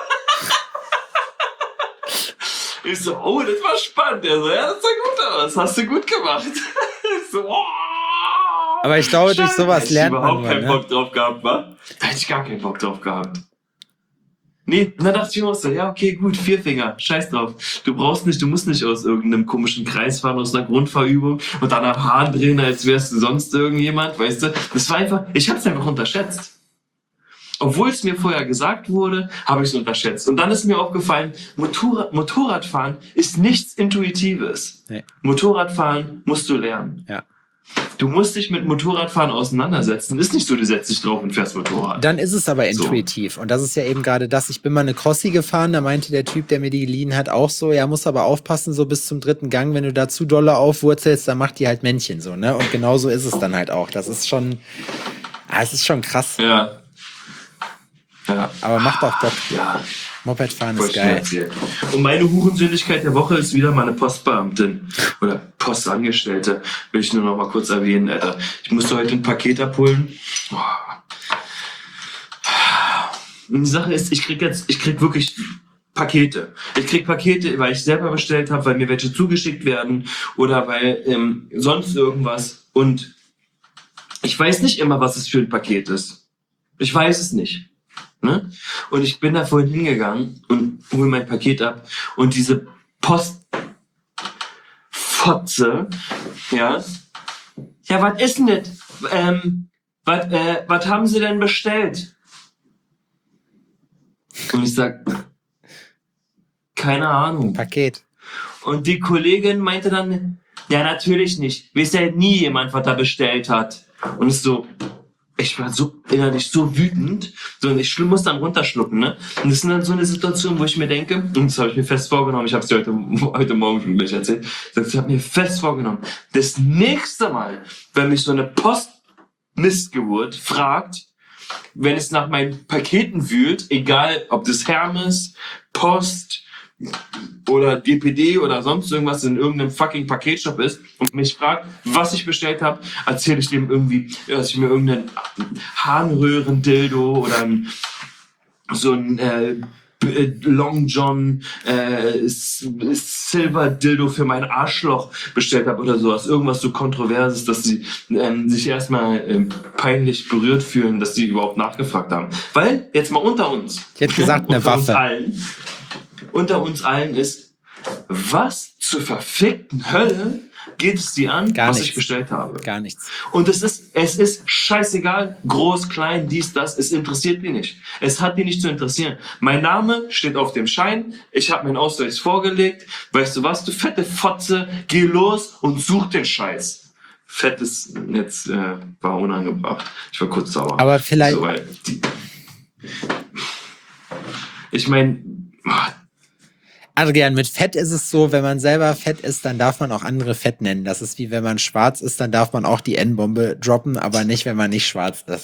Ich so, oh, das war spannend. Er so, ja, das sah gut aus. Hast du gut gemacht. Ich so, oh. Aber ich glaube, durch Scheiße. sowas Hätte ich lernt man überhaupt mal, keinen ne? Bock drauf gehabt, wa? Da hätte ich gar keinen Bock drauf gehabt. Nee, und dann dachte ich mir auch so, ja, okay, gut, vier Finger, scheiß drauf. Du brauchst nicht, du musst nicht aus irgendeinem komischen Kreis fahren, aus einer Grundfahrübung und dann am Hahn drehen, als wärst du sonst irgendjemand, weißt du? Das war einfach, ich hab's einfach unterschätzt. Obwohl es mir vorher gesagt wurde, habe ich es unterschätzt. Und dann ist mir aufgefallen, Motorrad, Motorradfahren ist nichts Intuitives. Nee. Motorradfahren musst du lernen. Ja. Du musst dich mit Motorradfahren auseinandersetzen. Ist nicht so, du setzt dich drauf und fährst Motorrad. Dann ist es aber So. intuitiv. Und das ist ja eben gerade das. Ich bin mal eine Crossi gefahren, da meinte der Typ, der mir die geliehen hat, auch so, ja, muss aber aufpassen, so bis zum dritten Gang, wenn du da zu dolle aufwurzelst, dann macht die halt Männchen so, ne? Und genau so ist es dann halt auch. Das ist schon, ah, es ist schon krass. Ja. Ja. Aber macht auch Bock. Ja. Mopedfahren Wollte ist ich dir geil. erzählen. Und meine Hurensöhnlichkeit der Woche ist wieder meine Postbeamtin oder Postangestellte, will ich nur noch mal kurz erwähnen, Alter. Ich musste heute ein Paket abholen. Und die Sache ist, ich krieg jetzt, ich krieg wirklich Pakete. Ich krieg Pakete, weil ich selber bestellt habe, weil mir welche zugeschickt werden oder weil ähm, sonst irgendwas. Und ich weiß nicht immer, was es für ein Paket ist. Ich weiß es nicht. Ne? Und ich bin da vorhin hingegangen und hole mein Paket ab und diese Postfotze, ja, ja, was ist denn das? Ähm, was äh, was haben Sie denn bestellt? Und ich sag, keine Ahnung. Paket. Und die Kollegin meinte dann, ja, natürlich nicht. Weiß ja nie jemand, was er bestellt hat. Und es so, ich war so innerlich so wütend, so, und ich muss dann runterschlucken, ne? Und das ist dann so eine Situation, wo ich mir denke, und das habe ich mir fest vorgenommen, ich habe es dir heute, heute Morgen schon gleich erzählt, ich habe mir fest vorgenommen, das nächste Mal, wenn mich so eine Postmissgeburt fragt, wenn es nach meinen Paketen wühlt, egal ob das Hermes, Post oder D P D oder sonst irgendwas in irgendeinem fucking Paketshop ist und mich fragt, was ich bestellt habe, erzähle ich dem irgendwie, dass ich mir irgendeinen Harnröhren-Dildo oder ein, so ein äh, Long John äh, Silver Dildo für mein Arschloch bestellt habe oder sowas. Irgendwas so Kontroverses, dass sie ähm, sich erstmal ähm, peinlich berührt fühlen, dass die überhaupt nachgefragt haben. Weil, jetzt mal unter uns. Ich hätte gesagt, eine unter uns Waffe. allen, unter uns allen ist, was zur verfickten Hölle geht es dir an, Gar was nichts. ich bestellt habe? Gar nichts. Und es ist, es ist scheißegal, groß, klein, dies, das, es interessiert die nicht. Es hat die nicht zu interessieren. Mein Name steht auf dem Schein, ich habe meinen Ausweis vorgelegt. Weißt du was, du fette Fotze, geh los und such den Scheiß. Fettes, jetzt äh, war unangebracht. Ich war kurz sauer. Aber vielleicht- So, weil die, ich meine, Adrian, mit Fett ist es so, wenn man selber fett ist, dann darf man auch andere Fett nennen. Das ist wie wenn man schwarz ist, dann darf man auch die N-Bombe droppen, aber nicht, wenn man nicht schwarz ist.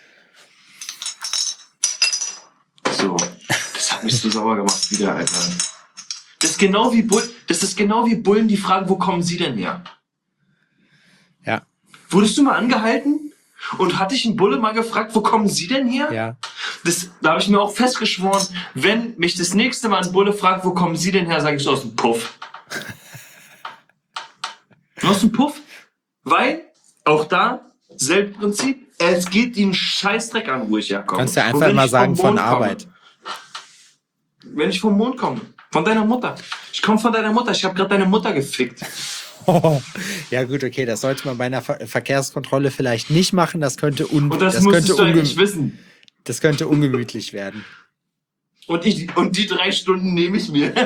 So, das hat mich so sauer gemacht wieder, Alter. Das ist genau wie Bullen, das ist genau wie Bullen, die fragen, wo kommen sie denn her? Ja. Wurdest du mal angehalten? Und hatte ich einen Bulle mal gefragt, wo kommen Sie denn her? Ja. Das, da habe ich mir auch festgeschworen, wenn mich das nächste Mal ein Bulle fragt, wo kommen Sie denn her, sage ich aus dem Puff. Aus dem Puff? Weil, auch da, selbes Prinzip, es geht Ihnen Scheißdreck an, wo ich herkomme. Kannst du ja einfach mal sagen, von Arbeit. Komme, wenn ich vom Mond komme, von deiner Mutter. Ich komme von deiner Mutter, ich habe gerade deine Mutter gefickt. Oh, ja gut, okay, das sollte man bei einer Ver Verkehrskontrolle vielleicht nicht machen. Das könnte, un Und das, das musstest könnte, du eigentlich wissen. Das könnte ungemütlich werden. Und, ich, und die drei Stunden nehme ich mir.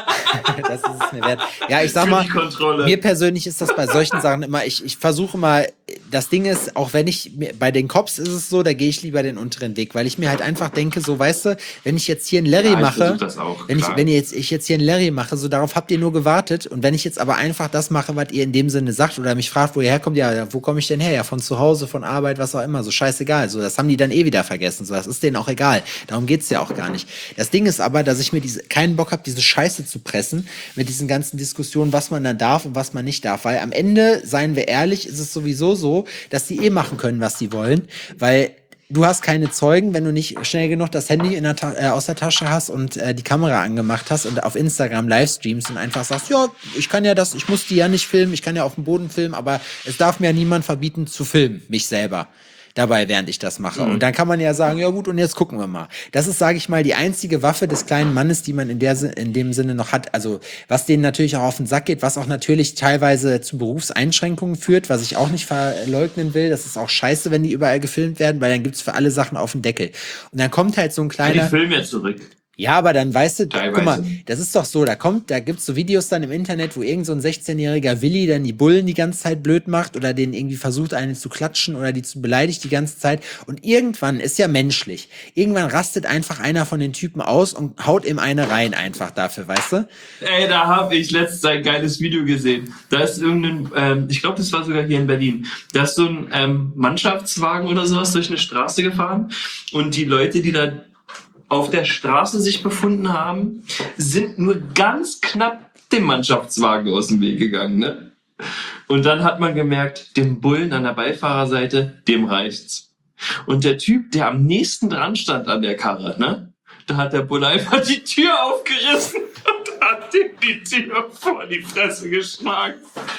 Das ist es mir wert. Ja, ich sag Für mal, die Kontrolle. Mir persönlich ist das bei solchen Sachen immer, ich, ich versuche mal, das Ding ist, auch wenn ich, bei den Cops ist es so, da gehe ich lieber den unteren Weg, weil ich mir halt einfach denke, so, weißt du, wenn ich jetzt hier einen Larry Ja, ich mache, versuch das auch, wenn ich, klar. wenn jetzt, ich jetzt hier einen Larry mache, so, darauf habt ihr nur gewartet, und wenn ich jetzt aber einfach das mache, was ihr in dem Sinne sagt, oder mich fragt, wo ihr herkommt, ja, wo komme ich denn her? Ja, von zu Hause, von Arbeit, was auch immer, so scheißegal, so, das haben die dann eh wieder vergessen, so, das ist denen auch egal, darum geht's ja auch gar nicht. Das Ding ist aber, dass ich mir diese, keinen Bock habe, diese Scheiße zu pressen, mit diesen ganzen Diskussionen, was man dann darf und was man nicht darf, weil am Ende, seien wir ehrlich, ist es sowieso so, dass die eh machen können, was sie wollen, weil du hast keine Zeugen, wenn du nicht schnell genug das Handy in der Ta äh, aus der Tasche hast und äh, die Kamera angemacht hast und auf Instagram Livestreamst und einfach sagst, ja, ich kann ja das, ich muss die ja nicht filmen, ich kann ja auf dem Boden filmen, aber es darf mir ja niemand verbieten zu filmen, mich selber. Dabei, während ich das mache. Mhm. Und dann kann man ja sagen, ja gut, und jetzt gucken wir mal. Das ist, sage ich mal, die einzige Waffe des kleinen Mannes, die man in, der, in dem Sinne noch hat. Also was denen natürlich auch auf den Sack geht, was auch natürlich teilweise zu Berufseinschränkungen führt, was ich auch nicht verleugnen will. Das ist auch scheiße, wenn die überall gefilmt werden, weil dann gibt's für alle Sachen auf den Deckel. Und dann kommt halt so ein kleiner... Die filmen jetzt zurück. Ja, aber dann weißt du, Teilweise. Guck mal, das ist doch so, da kommt, da gibt's so Videos dann im Internet, wo irgend so ein sechzehnjähriger Willi dann die Bullen die ganze Zeit blöd macht oder denen irgendwie versucht, einen zu klatschen oder die zu beleidigt die ganze Zeit. Und irgendwann ist ja menschlich. Irgendwann rastet einfach einer von den Typen aus und haut ihm eine rein einfach dafür, weißt du? Ey, da habe ich letztens ein geiles Video gesehen. Da ist irgendein, ähm, ich glaube, das war sogar hier in Berlin, da ist so ein ähm, Mannschaftswagen oder sowas durch eine Straße gefahren und die Leute, die da auf der Straße sich befunden haben, sind nur ganz knapp dem Mannschaftswagen aus dem Weg gegangen, ne? Und dann hat man gemerkt, dem Bullen an der Beifahrerseite, dem reicht's. Und der Typ, der am nächsten dran stand an der Karre, ne? Da hat der Bulle einfach die Tür aufgerissen und hat ihm die Tür vor die Fresse geschlagen.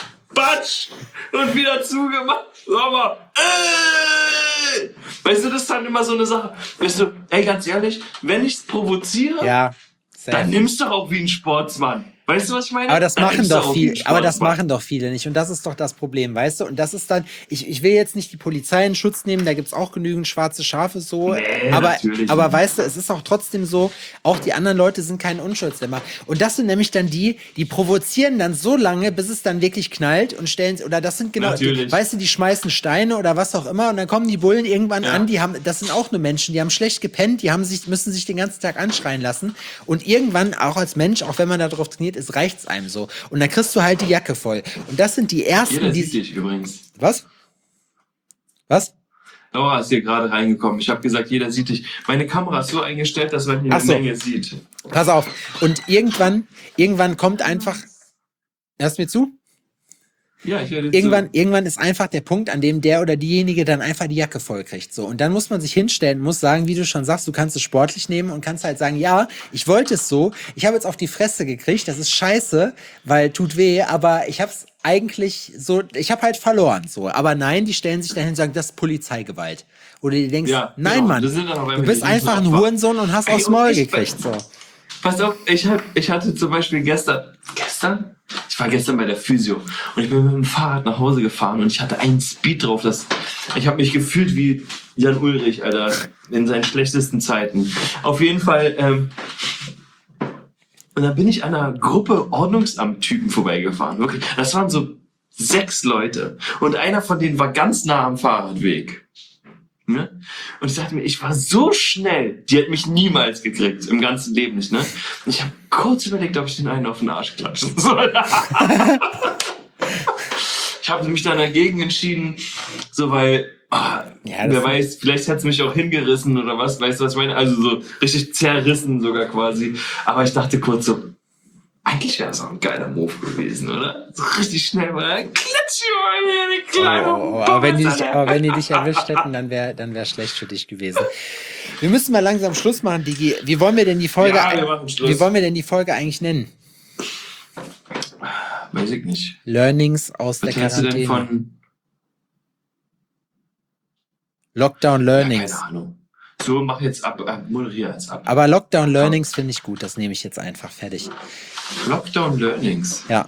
Batsch! Und wieder zugemacht. Sag mal, äh! Weißt du, das ist dann immer so eine Sache. Weißt du, ey, ganz ehrlich, wenn ich's provoziere, Ja. dann nimmst du auch wie ein Sportsmann. Weißt du, was ich meine? Aber das Dann machen nimmst du doch auch wie ein viele, aber das Sportsmann. machen doch viele nicht. Und das ist doch das Problem, weißt du? Und das ist dann, ich, ich will jetzt nicht die Polizei in Schutz nehmen, da gibt's auch genügend schwarze Schafe so. Nee, aber, natürlich aber nicht. weißt du, es ist auch trotzdem so, auch die anderen Leute sind keine Unschuldslämmer. Und das sind nämlich dann die, die provozieren dann so lange, bis es dann wirklich knallt und stellen, oder das sind genau, die, Natürlich. weißt du, die schmeißen Steine oder was auch immer und dann kommen die Bullen irgendwann Ja. an, die haben, das sind auch nur Menschen, die haben schlecht gepennt, die haben sich, müssen sich den ganzen Tag anschreien lassen. Und irgendwann, auch als Mensch, auch wenn man darauf trainiert ist, reicht's einem so. Und dann kriegst du halt die Jacke voll. Und das sind die ersten, Jeder die. sieht dich übrigens. Was? Was? Laura ist hier gerade reingekommen. Ich habe gesagt, jeder sieht dich. Meine Kamera ist so eingestellt, dass man hier Ach eine so. Menge sieht. Pass auf. Und irgendwann, irgendwann kommt einfach. Hörst du mir zu? Ja, ich werde jetzt Irgendwann, so. irgendwann ist einfach der Punkt, an dem der oder diejenige dann einfach die Jacke voll kriegt. So. Und dann muss man sich hinstellen, muss sagen, wie du schon sagst, du kannst es sportlich nehmen und kannst halt sagen, ja, ich wollte es so, ich habe jetzt auf die Fresse gekriegt, das ist scheiße, weil tut weh, aber ich habe es eigentlich so, ich habe halt verloren. So. Aber nein, die stellen sich dahin und sagen, das ist Polizeigewalt. Oder du denkst, Ja, nein, genau. Mann, Das sind dann aber du immer bist die einfach ein Opfer. Hurensohn und hast Ey, aufs und Maul ich- gekriegt. So. Pass auf, ich, hab, ich hatte zum Beispiel gestern, gestern? Ich war gestern bei der Physio und ich bin mit dem Fahrrad nach Hause gefahren und ich hatte einen Speed drauf, das, ich habe mich gefühlt wie Jan Ulrich, Alter, in seinen schlechtesten Zeiten. Auf jeden Fall, ähm, und dann bin ich an einer Gruppe Ordnungsamt-Typen vorbeigefahren, wirklich. Das waren so sechs Leute und einer von denen war ganz nah am Fahrradweg. Ne? Und ich dachte mir, ich war so schnell, die hat mich niemals gekriegt, im ganzen Leben nicht. Ne? Und ich habe kurz überlegt, ob ich den einen auf den Arsch klatschen soll. Ich habe mich dann dagegen entschieden, so weil, ah, Ja, das wer weiß, vielleicht hat es mich auch hingerissen oder was, weißt du, was ich meine? Also so richtig zerrissen sogar quasi. Aber ich dachte kurz so, eigentlich wäre das auch ein geiler Move gewesen, oder? So richtig schnell mal, klatsch mal hier, die kleine Oh, oh, oh, aber, wenn die dich, Pommes, aber wenn die dich erwischt hätten, dann wäre dann wär schlecht für dich gewesen. Wir müssen mal langsam Schluss machen, Digi. Wie wollen wir denn die Folge, Ja, wir machen Schluss. wie wollen wir denn die Folge eigentlich nennen? Weiß ich nicht. Learnings aus Was der hältst du denn Quarantäne. von... Lockdown Ja, Learnings. keine Ahnung. So, mach jetzt ab, äh, moderier jetzt ab. Aber Lockdown Learnings finde ich gut, das nehme ich jetzt einfach fertig. Lockdown Learnings. Ja.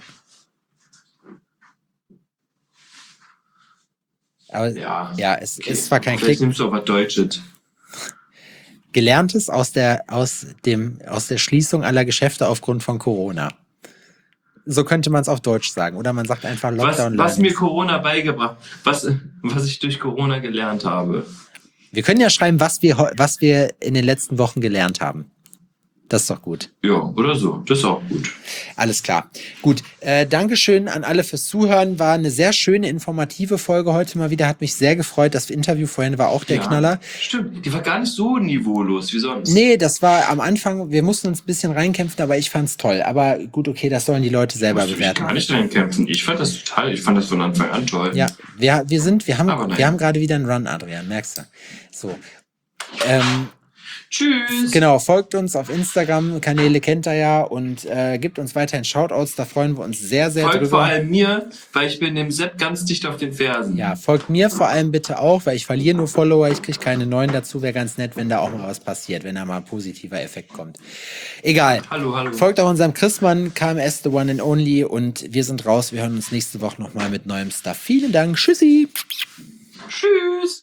Aber Ja, ja, es okay. ist zwar kein Vielleicht Klick. nimmst du aber Deutsches. Gelerntes aus der, aus dem, aus der Schließung aller Geschäfte aufgrund von Corona. So könnte man es auf Deutsch sagen. Oder man sagt einfach Was, Lockdown was mir Learnings. Corona beigebracht, was, was ich durch Corona gelernt habe. Wir können ja schreiben, was wir, heu- was wir in den letzten Wochen gelernt haben. Das ist doch gut. Ja, oder so. Das ist auch gut. Alles klar. Gut. Äh, Dankeschön an alle fürs Zuhören. War eine sehr schöne, informative Folge heute mal wieder. Hat mich sehr gefreut. Das Interview vorhin war auch der Ja, Knaller. Stimmt, die war gar nicht so niveaulos wie sonst. Nee, das war am Anfang, wir mussten uns ein bisschen reinkämpfen, aber ich fand's toll. Aber gut, okay, das sollen die Leute selber Musste mich bewerten. gar nicht reinkämpfen. Ich fand das total, ich fand das von Anfang an toll. Ja, wir, wir sind, wir haben, Aber nein. wir haben gerade wieder einen Run, Adrian, merkst du. So. Ähm, Tschüss. genau, folgt uns auf Instagram, Kanäle kennt ihr ja und äh, gibt uns weiterhin Shoutouts, da freuen wir uns sehr, sehr Folgt vor drüber. allem mir, weil ich bin dem Sepp ganz dicht auf den Fersen. Ja, folgt mir vor allem bitte auch, weil ich verliere nur Follower, ich kriege keine neuen dazu, wäre ganz nett, wenn da auch mal was passiert, wenn da mal ein positiver Effekt kommt. Egal. Hallo, hallo. Folgt auch unserem Christmann, K M S, the one and only und wir sind raus, wir hören uns nächste Woche nochmal mit neuem Stuff. Vielen Dank, tschüssi! Tschüss.